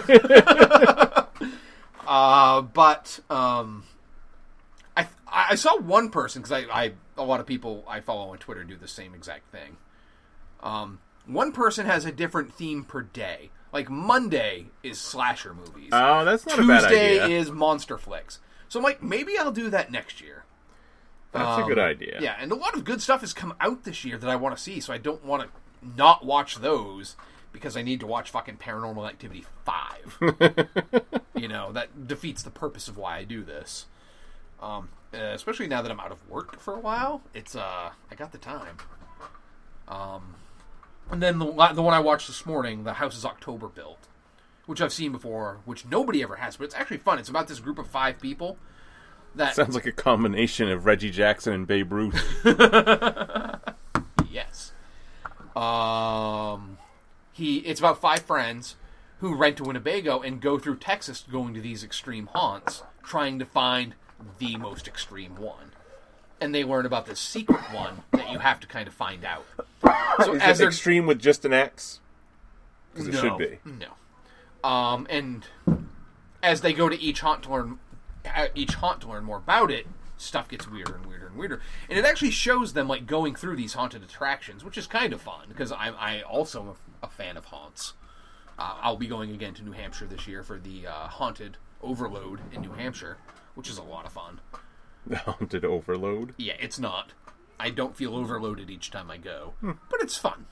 uh, but um, I I saw one person because I, I a lot of people I follow on Twitter do the same exact thing. Um, one person has a different theme per day. Like Monday is slasher movies. Oh, that's not a bad Tuesday idea. is monster flicks. So I'm like, maybe I'll do that next year. That's a Um, good idea. Yeah, and a lot of good stuff has come out this year that I want to see, so I don't want to not watch those because I need to watch fucking Paranormal Activity five. You know, that defeats the purpose of why I do this. Um, uh, especially now that I'm out of work for a while, it's, uh, I got the time. Um, and then the, the one I watched this morning, The House is October Built, which I've seen before, which nobody ever has, but it's actually fun. It's about this group of five people that... Sounds like a combination of Reggie Jackson and Babe Ruth. Yes. Um, he. It's about five friends who rent a Winnebago and go through Texas going to these extreme haunts, trying to find the most extreme one. And they learn about this secret one that you have to kind of find out. So Is as it they're extreme with just an X? Because it no, should be. No. Um, and as they go to each haunt to learn, uh, each haunt to learn more about it, stuff gets weirder and weirder and weirder. And it actually shows them like going through these haunted attractions, which is kind of fun because I'm I also am a fan of haunts. Uh, I'll be going again to New Hampshire this year for the uh, Haunted Overload in New Hampshire, which is a lot of fun. The Haunted Overload. Yeah, it's not. I don't feel overloaded each time I go, hmm. but it's fun.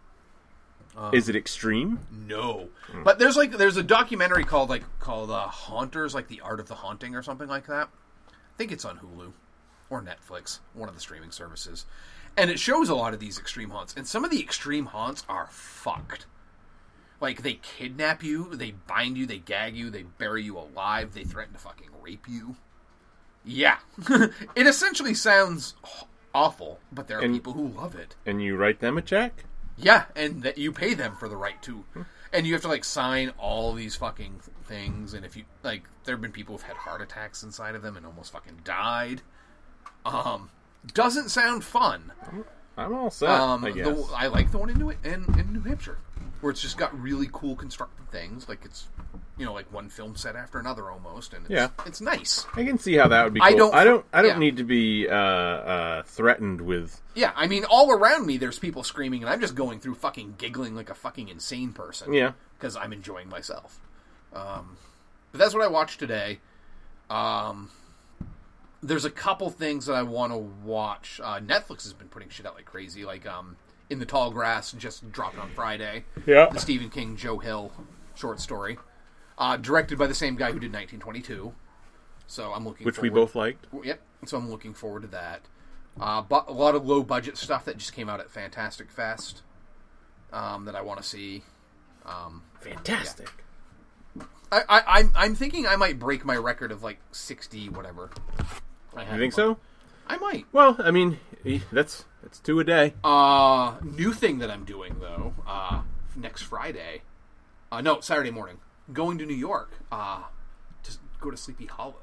Um, Is it extreme? No, hmm. but there's like there's a documentary called like called uh, Haunters, like the Art of the Haunting or something like that. I think it's on Hulu or Netflix, one of the streaming services, and it shows a lot of these extreme haunts. And some of the extreme haunts are fucked. Like, they kidnap you, they bind you, they gag you, they bury you alive, they threaten to fucking rape you. Yeah. It essentially sounds awful, but there are and, people who love it. And you write them a check? Yeah, and that you pay them for the right to. Hmm. And you have to, like, sign all these fucking things, and if you, like, there have been people who've had heart attacks inside of them and almost fucking died. Um, doesn't sound fun. I'm all set, um, I guess. The, I like the one in New, in, in New Hampshire, where it's just got really cool constructed things, like it's, you know, like one film set after another almost, and it's, yeah. it's nice. I can see how that would be cool. I don't, I don't, I don't yeah. need to be uh, uh, threatened with... Yeah, I mean, all around me there's people screaming, and I'm just going through fucking giggling like a fucking insane person. Yeah. Because I'm enjoying myself. Um, but that's what I watched today. Um... There's a couple things that I want to watch. Uh, Netflix has been putting shit out like crazy, like um, In the Tall Grass just dropped on Friday. Yeah. The Stephen King, Joe Hill short story. Uh, directed by the same guy who did nineteen twenty-two. So I'm looking Which forward. we both liked. Yep. So I'm looking forward to that. Uh, but a lot of low-budget stuff that just came out at Fantastic Fest um, that I want to see. Um, Fantastic. Yeah. I, I, I'm, I'm thinking I might break my record of like sixty whatever. I you think so? I might. Well, I mean, that's that's two a day. Uh, new thing that I'm doing, though, uh, next Friday. Uh, no, Saturday morning. Going to New York uh, to go to Sleepy Hollow.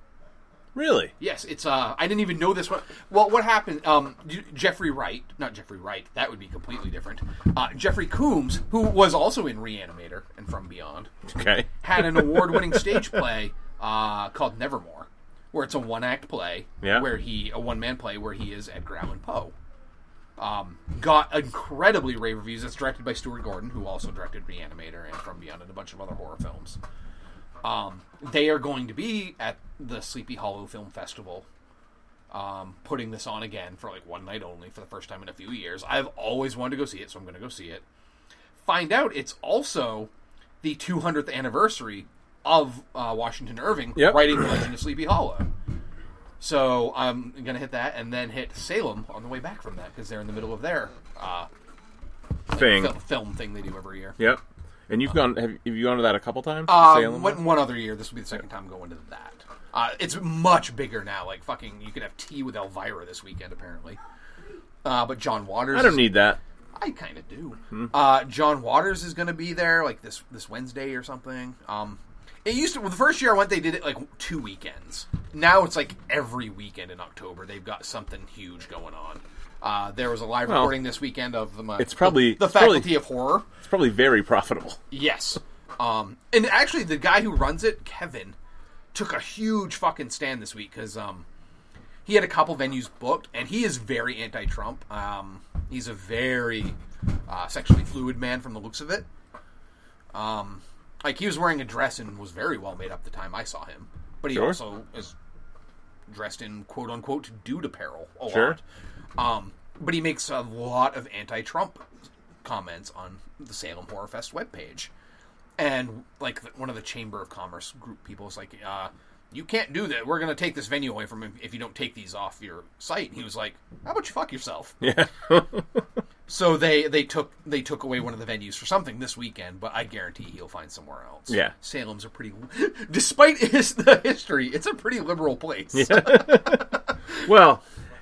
Really? Yes, it's, uh, I didn't even know this one. Well, what happened, um, Jeffrey Wright, not Jeffrey Wright, that would be completely different. Uh, Jeffrey Combs, who was also in Reanimator and From Beyond, okay, had an award-winning stage play uh, called Nevermore. Where it's a one-act play, yeah. where he a one-man play where he is Edgar Allan Poe. Um, got incredibly rave reviews. It's directed by Stuart Gordon, who also directed Reanimator and From Beyond and a bunch of other horror films. Um, they are going to be at the Sleepy Hollow Film Festival, um, putting this on again for like one night only for the first time in a few years. I've always wanted to go see it, so I'm going to go see it. Find out it's also the two hundredth anniversary of uh, Washington Irving yep. writing The Legend of Sleepy Hollow. So I'm going to hit that and then hit Salem on the way back from that because they're in the middle of their uh, thing. Like, fil- film thing they do every year. Yep. And you've gone have, have you gone to that a couple times? Uh, Salem went one other year. This will be the second time going to that. Uh, it's much bigger now. Like fucking, you could have tea with Elvira this weekend apparently. Uh, but John Waters. I don't need that. I kind of do. Hmm. Uh, John Waters is going to be there like this this Wednesday or something. Um, It used to, well, the first year I went, they did it like two weekends. Now it's like every weekend in October. They've got something huge going on. Uh, there was a live well, recording this weekend of the, it's probably, the, the it's Faculty probably, of Horror. It's probably very profitable. Yes. Um, and actually, the guy who runs it, Kevin, took a huge fucking stand this week because um, he had a couple venues booked, and he is very anti-Trump. Um, he's a very uh, sexually fluid man from the looks of it. Um... Like, he was wearing a dress and was very well made up the time I saw him. But he sure. also is dressed in quote-unquote dude apparel a sure. lot. Um, but he makes a lot of anti-Trump comments on the Salem Horror Fest webpage. And, like, one of the Chamber of Commerce group people is like, uh, you can't do that. We're going to take this venue away from him if you don't take these off your site. And he was like, how about you fuck yourself? Yeah. So they, they took they took away one of the venues for something this weekend, but I guarantee he'll find somewhere else. Yeah. Salem's a pretty, despite his, the history, it's a pretty liberal place. Yeah. Well,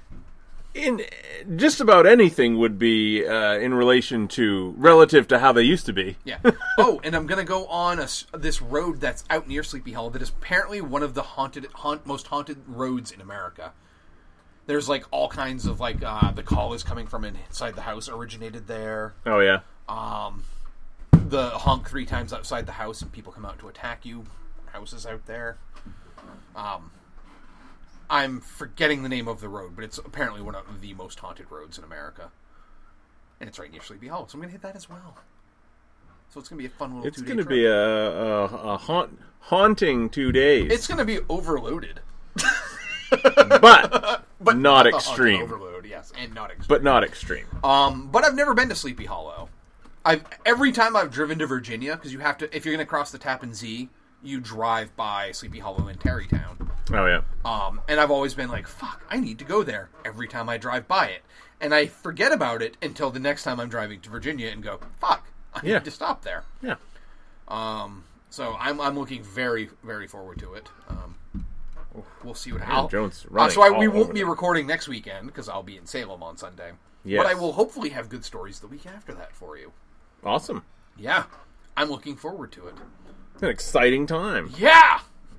in just about anything would be uh, in relation to relative to how they used to be. Yeah. Oh, and I'm gonna go on a, this road that's out near Sleepy Hollow that is apparently one of the haunted, haunt, most haunted roads in America. There's like all kinds of like uh, the call is coming from inside the house originated there. Oh yeah. Um, the honk three times outside the house and people come out to attack you. Houses out there. Um, I'm forgetting the name of the road, but it's apparently one of the most haunted roads in America, and it's right near Sleepy Hollow. So I'm gonna hit that as well. So it's gonna be a fun little. It's two-day gonna trip. be a, a, a haunt, haunting two days. It's gonna be overloaded. But but not the extreme. Haunted Overload, yes, and not extreme. But not extreme. Um, but I've never been to Sleepy Hollow. I've every time I've driven to Virginia, because you have to, if you're going to cross the Tappan Zee, you drive by Sleepy Hollow in Tarrytown. Oh, yeah. Um, and I've always been like, fuck, I need to go there every time I drive by it. And I forget about it until the next time I'm driving to Virginia and go, fuck, I Yeah. need to stop there. Yeah. Um, so I'm I'm looking very, very forward to it. Um, we'll see what Man, happens. Jones Uh, running so I, all we won't over be that. recording next weekend because I'll be in Salem on Sunday. Yes. But I will hopefully have good stories the week after that for you. Awesome. Yeah, I'm looking forward to it. It's an exciting time. Yeah!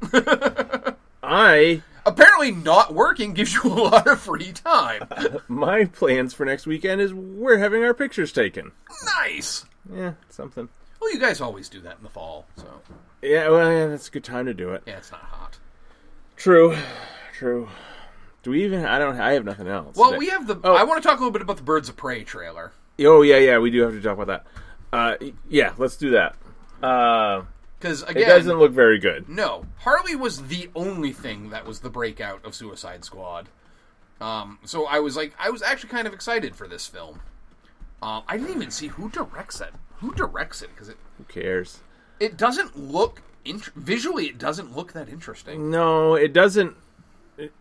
I, Apparently not working gives you a lot of free time. my plans for next weekend is we're having our pictures taken. Nice! Yeah, something. Well, you guys always do that in the fall, so... Yeah, well, yeah, that's a good time to do it. Yeah, it's not hot. True. True. Do we even, I don't, I have nothing else. Well, today. we have the... Oh. I want to talk a little bit about the Birds of Prey trailer. Oh, yeah, yeah, we do have to talk about that. Uh, yeah, let's do that. Uh, Because, it again... doesn't look very good. No. Harley was the only thing that was the breakout of Suicide Squad. Um, so I was like... I was actually kind of excited for this film. Um, I didn't even see who directs it. Who directs it? Because it, Who cares? it doesn't look... Int- visually, it doesn't look that interesting. No, it doesn't. It,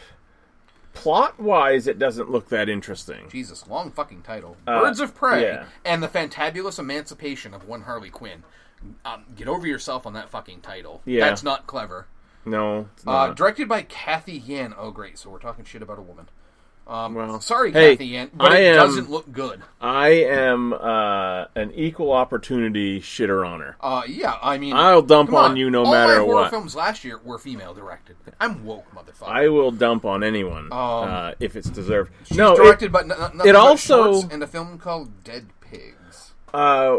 plot-wise, it doesn't look that interesting. Jesus, long fucking title. Uh, Birds of Prey yeah. and the Fantabulous Emancipation of One Harley Quinn. Um, get over yourself on that fucking title. Yeah. That's not clever. No, it's Uh, not. directed by Kathy Yan. Oh, great. So we're talking shit about a woman. Um, Well, sorry, hey, Kathy Yan, but I it am- doesn't look good. I am uh, an equal opportunity shitter on her. Uh, yeah, I mean... I'll dump come on you no All matter my horror what. films last year were female directed. I'm woke, motherfucker. I will dump on anyone Um, uh, if it's deserved. She's no, directed it, by n- n- nothing it but also- shorts and a film called Dead Pigs. uh,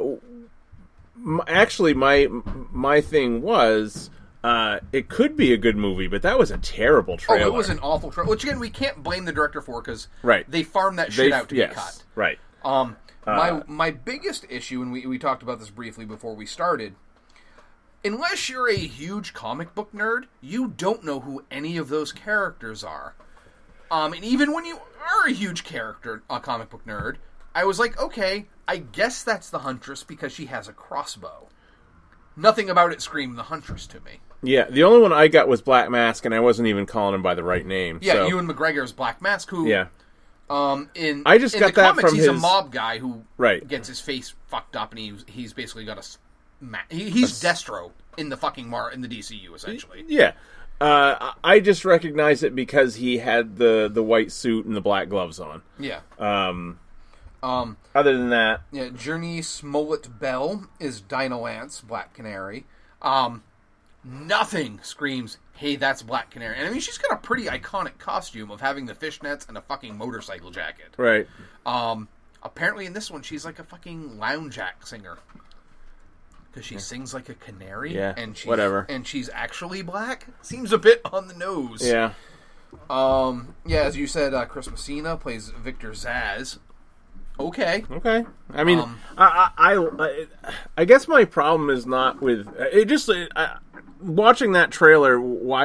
m- actually, my my thing was uh, it could be a good movie, but that was a terrible Oh, trailer. it was an awful trailer. Which, again, we can't blame the director for because Right. they farmed that They- shit out to yes, be cut. right. Um, Uh, my my biggest issue, and we we talked about this briefly before we started. Unless you're a huge comic book nerd, you don't know who any of those characters are. Um, and even when you are a huge character, a comic book nerd, I was like, okay, I guess that's the Huntress because she has a crossbow. Nothing about it screamed the Huntress to me. Yeah, the only one I got was Black Mask, and I wasn't even calling him by the right name. Yeah, so, Ewan McGregor's Black Mask, who Yeah, Um, in I just in got the that comics, from he's a his- mob guy who Right. gets his face fucked up, and he's he's basically got a. s- Ma- he, he's Destro in the fucking Mar in the D C U essentially. yeah. Uh, I just recognize it because he had the, the white suit and the black gloves on. Yeah. Um, Um. other than that, Yeah. Journey Smollett Bell is Dinah Lance, Black Canary. Um. Nothing screams, "Hey, that's Black Canary." And I mean, she's got a pretty iconic costume of having the fishnets and a fucking motorcycle jacket. right. Um. Apparently, in this one, she's like a fucking lounge act singer. Because she sings like a canary, Yeah, and she's, whatever. and she's actually black. Seems a bit on the nose. Yeah. Um. Yeah, as you said, uh, Chris Messina plays Victor Zsasz. Okay. Okay. I mean, Um, I, I, I, I guess my problem is not with it. Just uh, watching that trailer. Why?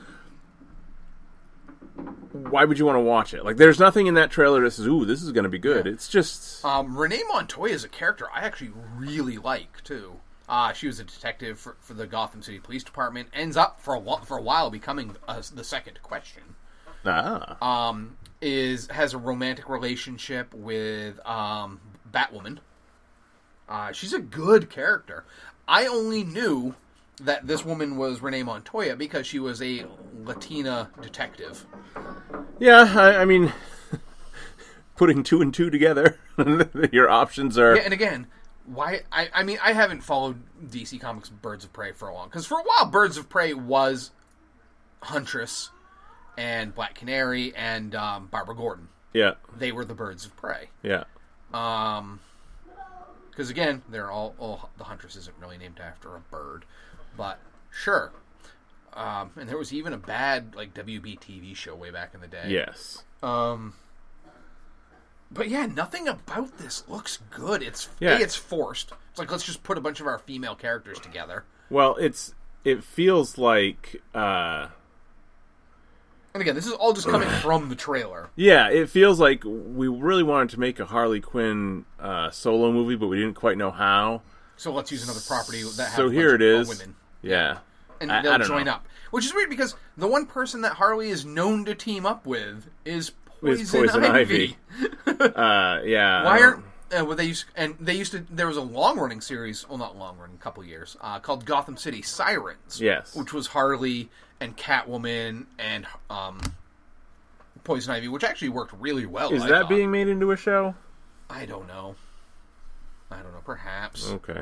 Why would you want to watch it? Like, there's nothing in that trailer that says, "Ooh, this is going to be good." It's just. Um. Renee Montoya is a character I actually really like too. Uh, she was a detective for, for the Gotham City Police Department. Ends up for a wh- for a while becoming uh, the Second Question. Ah. Um. Is has a romantic relationship with um Batwoman. Uh, she's a good character. I only knew that this woman was Renee Montoya because she was a Latina detective. Yeah. I, I mean, putting two and two together, your options are. Yeah, and again, why? I, I mean, I haven't followed D C Comics Birds of Prey for a long because for a while, Birds of Prey was Huntress and Black Canary and um, Barbara Gordon. Yeah. They were the Birds of Prey. Yeah. Um, because again, they're all, all the Huntress isn't really named after a bird, but sure. Um, and there was even a bad like W B T V show way back in the day. Yes. Um, but yeah, nothing about this looks good. It's Yeah. A, it's forced. It's like let's just put a bunch of our female characters together. Well, it's it feels like. Uh, And again, this is all just coming from the trailer. Yeah, it feels like we really wanted to make a Harley Quinn uh, solo movie, but we didn't quite know how. So let's use another property that has So a here bunch it of is. women. Yeah. And I- they'll I don't join know. up. Which is weird because the one person that Harley is known to team up with is Poison, Is Poison Ivy. Uh, yeah. Why I aren't... don't- Uh, well, they used and they used to. There was a long-running series, well, not long-running, a couple years, uh, called Gotham City Sirens. Yes. which was Harley and Catwoman and um, Poison Ivy, which actually worked really well. Is I that thought. being made into a show? I don't know. I don't know. Perhaps. Okay.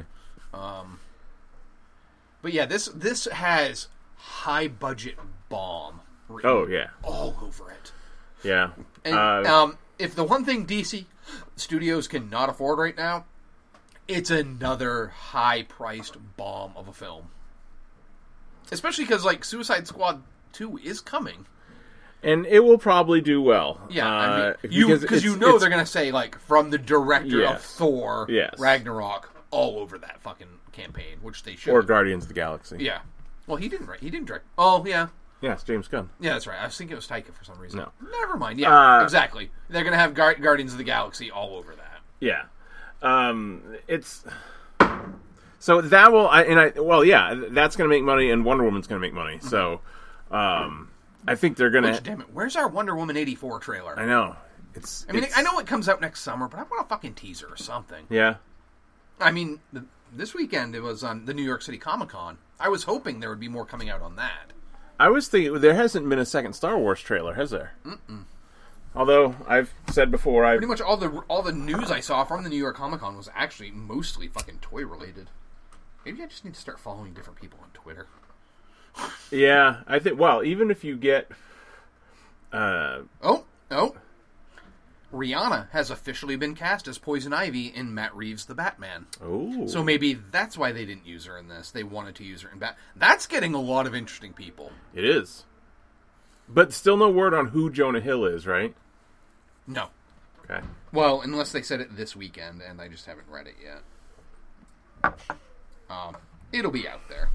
But yeah, this this has high-budget bomb. written Oh, yeah. all over it. Yeah. And Uh, um, if the one thing D C Studios cannot afford right now, it's another high-priced bomb of a film. Especially because, like, Suicide Squad two is coming. and it will probably do well. Yeah, uh, I mean, you because it's- you know it's- they're going to say, like, from the director of Yes. Thor, Yes. Ragnarok, all over that fucking campaign, which they should. or Guardians of the Galaxy. Yeah. Well, he didn't. write- He didn't direct. Oh, yeah. Yes, James Gunn. Yeah, that's right. I was thinking it was Taika for some reason. No. Never mind. Yeah, Uh, exactly. They're going to have Guar- Guardians of the Galaxy all over that. Yeah. Um, it's so that will I and I well yeah that's going to make money and Wonder Woman's going to make money. So um, I think they're going Which, to. damn it, where's our Wonder Woman eighty-four trailer? I know it's. I mean, it's- I know it comes out next summer, but I want a fucking teaser or something. Yeah. I mean, the, this weekend it was on the New York City Comic Con. I was hoping there would be more coming out on that. I was thinking there hasn't been a second Star Wars trailer, has there? Mm-mm. Although I've said before, I Pretty much all the all the news I saw from the New York Comic Con was actually mostly fucking toy related. Maybe I just need to start following different people on Twitter. yeah I think well even if you get uh, Oh, oh. Rihanna has officially been cast as Poison Ivy in Matt Reeves' The Batman. oh So maybe that's why they didn't use her in this. They wanted to use her in Bat. That's getting a lot of interesting people. it is, but still no word on who Jonah Hill is, right? No. Okay. Well, unless they said it this weekend, and I just haven't read it yet. Um, it'll be out there.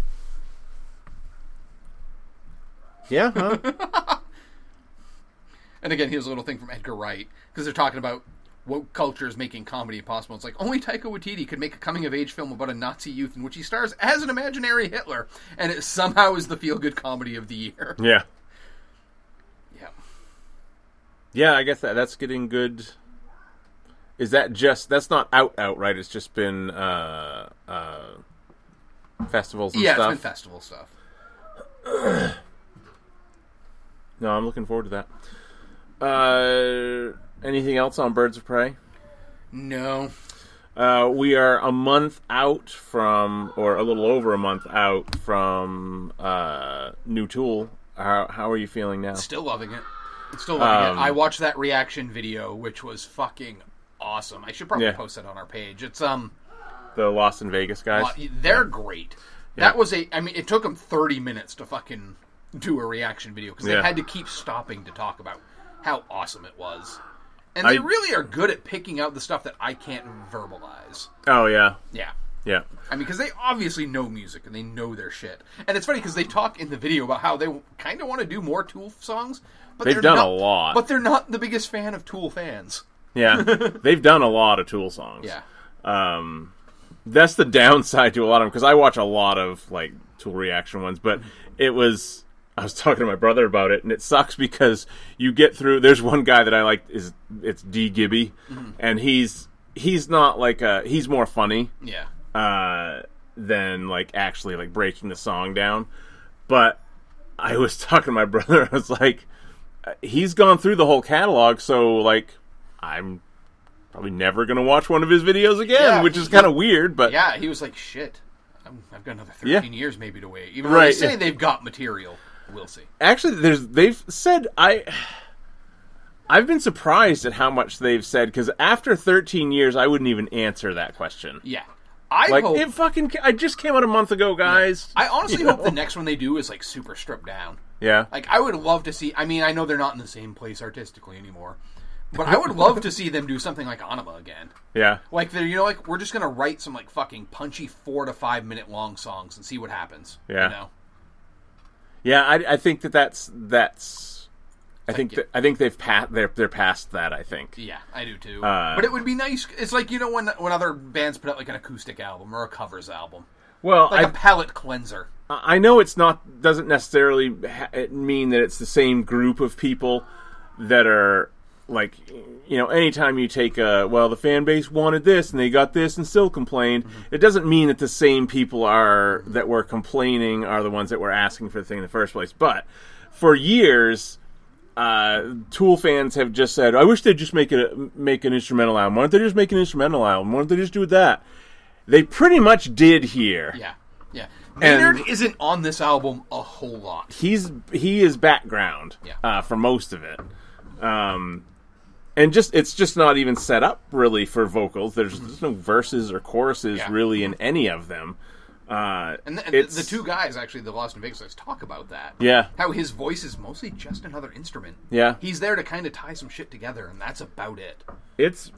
Yeah. Huh? And again, here's a little thing from Edgar Wright, because they're talking about woke culture is making comedy impossible. It's like, only Taika Waititi could make a coming-of-age film about a Nazi youth in which he stars as an imaginary Hitler, and it somehow is the feel-good comedy of the year. yeah. Yeah. Yeah, I guess that that's getting good. Is that just that's not out out right? It's just been uh, uh, festivals and Yeah, stuff. it's been festival stuff. No, I'm looking forward to that. Uh, anything else on Birds of Prey? No. Uh, we are a month out from, or a little over a month out from uh, New Tool. How how are you feeling now? Still loving it. Still loving Um, it. I watched that reaction video, which was fucking awesome. I should probably Yeah. post that on our page. It's, um... The Lost in Vegas guys. Uh, they're great. Yeah. That was a. I mean, it took them thirty minutes to fucking do a reaction video because they Yeah. had to keep stopping to talk about how awesome it was. And they I- really are good at picking out the stuff that I can't verbalize. Oh yeah, Yeah. yeah. I mean, because they obviously know music and they know their shit. And it's funny because they talk in the video about how they kind of want to do more Tool songs. But They've they're done not, a lot. But they're not the biggest fan of Tool fans. Yeah, they've done a lot of Tool songs. Yeah. Um, that's the downside to a lot of them because I watch a lot of like Tool reaction ones, but it was I was talking to my brother about it, and it sucks because you get through. There's one guy that I like is it's D Gibby, Mm-hmm. and he's he's not like a he's more funny Yeah. uh, than like actually like breaking the song down. But I was talking to my brother, I was like, he's gone through the whole catalog, so like I'm probably never gonna watch one of his videos again, Yeah, which is he- kind of weird. But Yeah, he was like, shit. I'm, I've got another Yeah. thirteen years maybe to wait. Even though Right, they say yeah. they've got material. We'll see. actually, there's they've said I. I've been surprised at how much they've said because after thirteen years, I wouldn't even answer that question. Yeah. I Like hope... it fucking, I just came out a month ago, guys. I honestly You hope know? the next one they do is, like, super stripped down. Yeah, Like, I would love to see... I mean, I know they're not in the same place artistically anymore. But I would love to see them do something like Anima again. yeah. Like, they're, you know, like, we're just going to write some, like, fucking punchy four to five minute long songs and see what happens. Yeah. You know? Yeah, I, I think that that's that's I think you. th- I think they've pa- they're they're past that. I think. Yeah, I do too. Uh, but it would be nice. It's like, you know, when when other bands put out like an acoustic album or a covers album, Well, like I a palate cleanser. I know it's not doesn't necessarily ha- mean that it's the same group of people that are like, you know, anytime you take a, well, the fan base wanted this and they got this and still complained, mm-hmm. it doesn't mean that the same people are that were complaining are the ones that were asking for the thing in the first place. But for years, uh, Tool fans have just said, I wish they'd just make it a, make an instrumental album. Why don't they just make an instrumental album? Why don't they just do that? They pretty much did here. Yeah, yeah. And Maynard isn't on this album a whole lot. He's he is background yeah. uh, for most of it, um, and just it's just not even set up really for vocals. There's, there's no verses or choruses yeah. really in any of them. Uh, and the, and the two guys, actually, the Lost in Vegas guys, talk about that. Yeah, how his voice is mostly just another instrument. Yeah, he's there to kind of tie some shit together, and that's about it. It's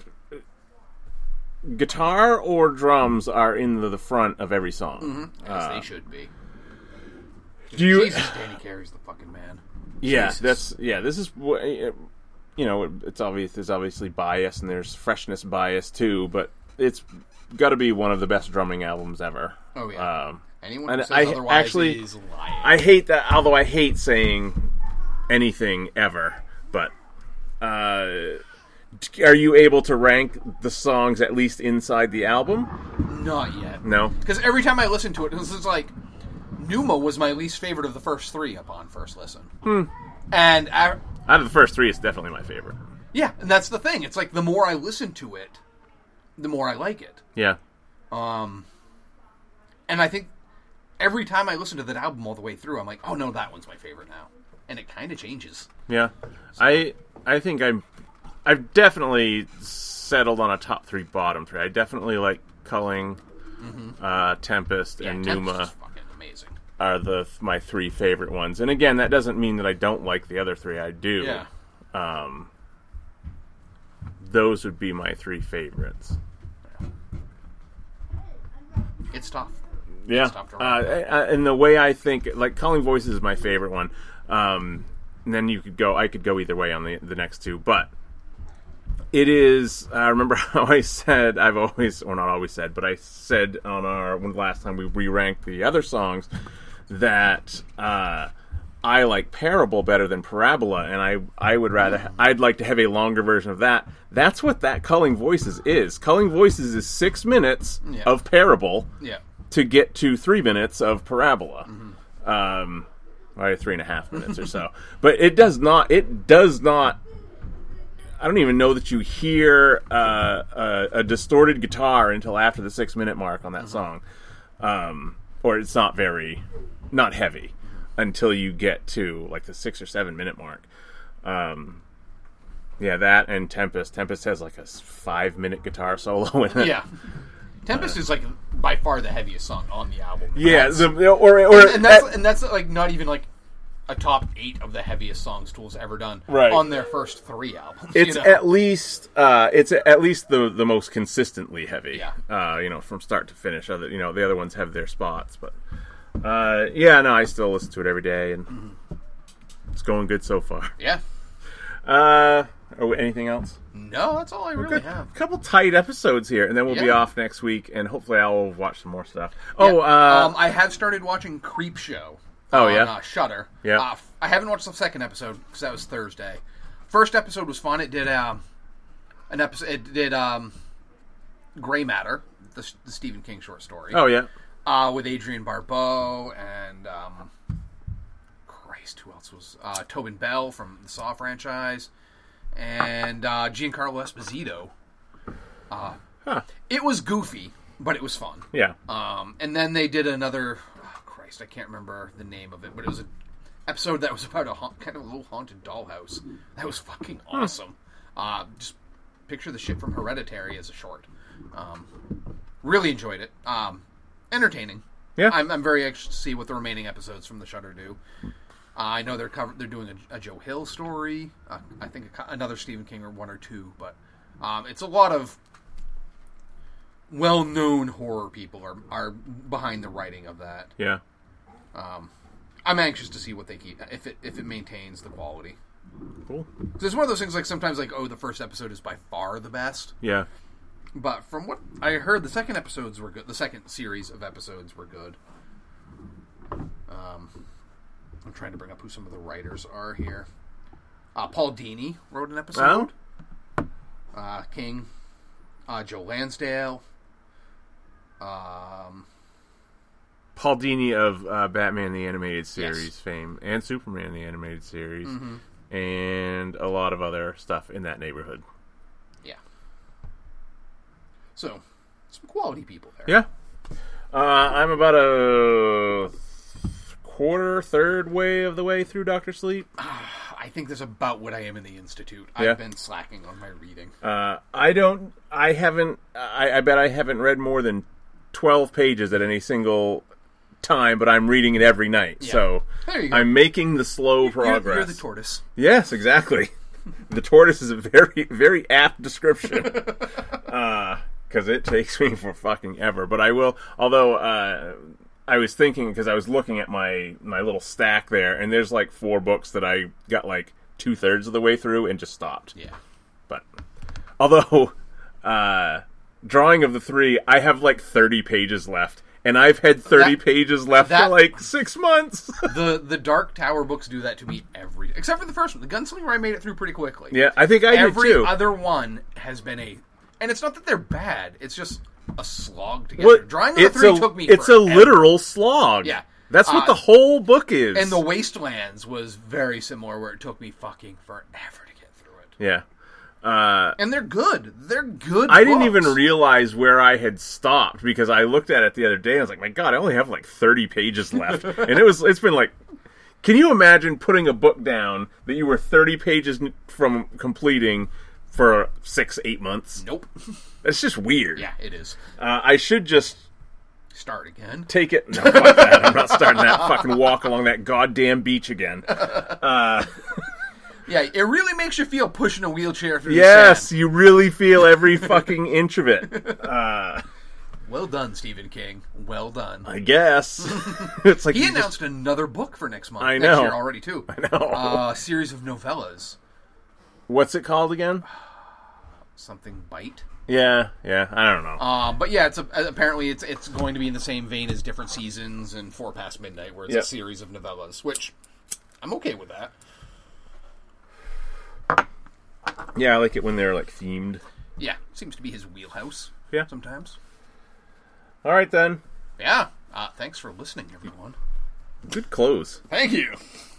guitar or drums are in the, the front of every song, mm-hmm. as uh, they should be. Do you, Jesus, Danny Carey's the fucking man. Yeah, Jesus. that's yeah. This is you know it's obvious. There's obviously bias and there's freshness bias too, but it's got to be one of the best drumming albums ever. Oh yeah. Um, Anyone who says I, otherwise actually, is lying. I hate that. Although I hate saying anything ever, but. Uh, Are you able to rank the songs at least inside the album? Not yet. No? Because every time I listen to it, this is like, Pneuma was my least favorite of the first three upon first listen. Hmm. And I, out of the first three, it's definitely my favorite. Yeah, and that's the thing. It's like the more I listen to it, the more I like it. Yeah. Um, and I think every time I listen to that album all the way through, I'm like, oh no, that one's my favorite now. And it kind of changes. Yeah. So. I I think I'm... I've definitely settled on a top three, bottom three. I definitely like Culling, mm-hmm. uh, Tempest, yeah, and Tempest Pneuma is fucking amazing. Are the my three favorite ones. And again, that doesn't mean that I don't like the other three. I do. Yeah. Um, those would be my three favorites. It's tough. Yeah. It's tough to uh, and the way I think, like Culling Voices is my favorite one. Um, and then you could go, I could go either way on the the next two, but. It is, I uh, remember how I said, I've always, or not always said, but I said on our, when last time we re-ranked the other songs, that uh, I like Parable better than Parabola, and I, I would rather, I'd like to have a longer version of that. That's what that Culling Voices is. Culling Voices is six minutes yeah. of Parable yeah. to get to three minutes of Parabola. Mm-hmm. Um, or three and a half minutes or so. But it does not, it does not, I don't even know that you hear uh, a, a distorted guitar until after the six minute mark on that mm-hmm. song, um, or it's not very, not heavy until you get to like the six or seven minute mark. Um, yeah, that and Tempest. Tempest has like a five minute guitar solo in it. Yeah, Tempest uh, is like by far the heaviest song on the album. Yeah, the, or or and, and that's uh, and that's like not even like. A top eight of the heaviest songs Tool's ever done right. on their first three albums. It's you know? at least uh, it's at least the the most consistently heavy. Yeah. Uh, you know, from start to finish. Other you know the other ones have their spots, but uh, yeah, no, I still listen to it every day, and mm-hmm. it's going good so far. Yeah. Uh, are anything else? No, that's all I We're really good. have. A couple tight episodes here, and then we'll yeah. be off next week, and hopefully I'll watch some more stuff. Yeah. Oh, uh, um, I have started watching Creep Show. Oh on, yeah, uh, Shudder. Yeah, uh, I haven't watched the second episode because that was Thursday. First episode was fun. It did um, an episode. It did um, Gray Matter, the, the Stephen King short story. Oh yeah, uh, with Adrienne Barbeau and um, Christ, who else was uh, Tobin Bell from the Saw franchise, and uh, Giancarlo Esposito. Uh, huh. It was goofy, but it was fun. Yeah. Um, and then they did another. I can't remember the name of it, but it was an episode that was about a ha- kind of a little haunted dollhouse. That was fucking awesome. Uh, just picture the shit from Hereditary as a short. Um, really enjoyed it. Um, entertaining. Yeah, I'm, I'm very anxious to see what the remaining episodes from the Shudder do. Uh, I know they're cover- they're doing a, a Joe Hill story. Uh, I think a, another Stephen King or one or two, but um, it's a lot of well-known horror people are are behind the writing of that. Yeah. Um, I'm anxious to see what they keep if it if it maintains the quality. Cool. So it's one of those things like sometimes like, oh, the first episode is by far the best. Yeah. But from what I heard, the second episodes were good. The second series of episodes were good. Um, I'm trying to bring up who some of the writers are here. Uh, Paul Dini wrote an episode. Oh. Uh, King. Uh, Joe Lansdale. Um, Paul Dini of uh, Batman the Animated Series Yes. fame, and Superman the Animated Series, Mm-hmm. and a lot of other stuff in that neighborhood. yeah. So, some quality people there. Yeah. Uh, I'm about a quarter, third way of the way through Doctor Sleep. I think that's about what I am in the Institute. Yeah. I've been slacking on my reading. Uh, I don't, I haven't, I, I bet I haven't read more than twelve pages at any single time, but I'm reading it every night. Yeah. So There you go. I'm making the slow You're- progress. You're the tortoise. Yes, exactly. The tortoise is a very, very apt description. Because it takes me for fucking ever. But I will, although uh, I was thinking, because I was looking at my, my little stack there, and there's like four books that I got like two-thirds of the way through and just stopped. Yeah. But, although, uh, Drawing of the Three, I have like thirty pages left. And I've had thirty That- pages left that- for like six months. The the Dark Tower books do that to me every except for the first one. The Gunslinger I made it through pretty quickly. Yeah, I think I Every did too. other one has been a, and it's not that they're bad. It's just a slog to get Well, through. Drawing of the it's Three a, took me. It's forever. a literal slog. Yeah. That's what Uh, the whole book is. And the Wastelands was very similar, where it took me fucking forever to get through it. Yeah. Uh, And they're good. They're good. I didn't books. even realize where I had stopped because I looked at it the other day and I was like, my God, I only have like thirty pages left. And it was, it's been like, can you imagine putting a book down that you were thirty pages n- from completing for six, eight months? Nope. It's just weird. Yeah, it is. Uh, I should just Start again. take it. No, fuck that. I'm not starting that fucking walk along that goddamn beach again. Yeah, it really makes you feel pushing a wheelchair through Yes, the sand. you really feel every fucking inch of it. Uh, Well done, Stephen King. Well done. I guess. It's like He you just- announced another book for next month. I Next know. year already, too. I know. Uh, a series of novellas. What's it called again? Something Bite. Yeah, yeah, I don't know. Um, but yeah, it's a, apparently it's it's going to be in the same vein as Different Seasons and Four Past Midnight, where it's Yep. a series of novellas, which I'm okay with that. Yeah, I like it when they're like themed. Yeah, seems to be his wheelhouse. Yeah. Sometimes. All right then. Yeah. Uh, thanks for listening, everyone. Good close. Thank you.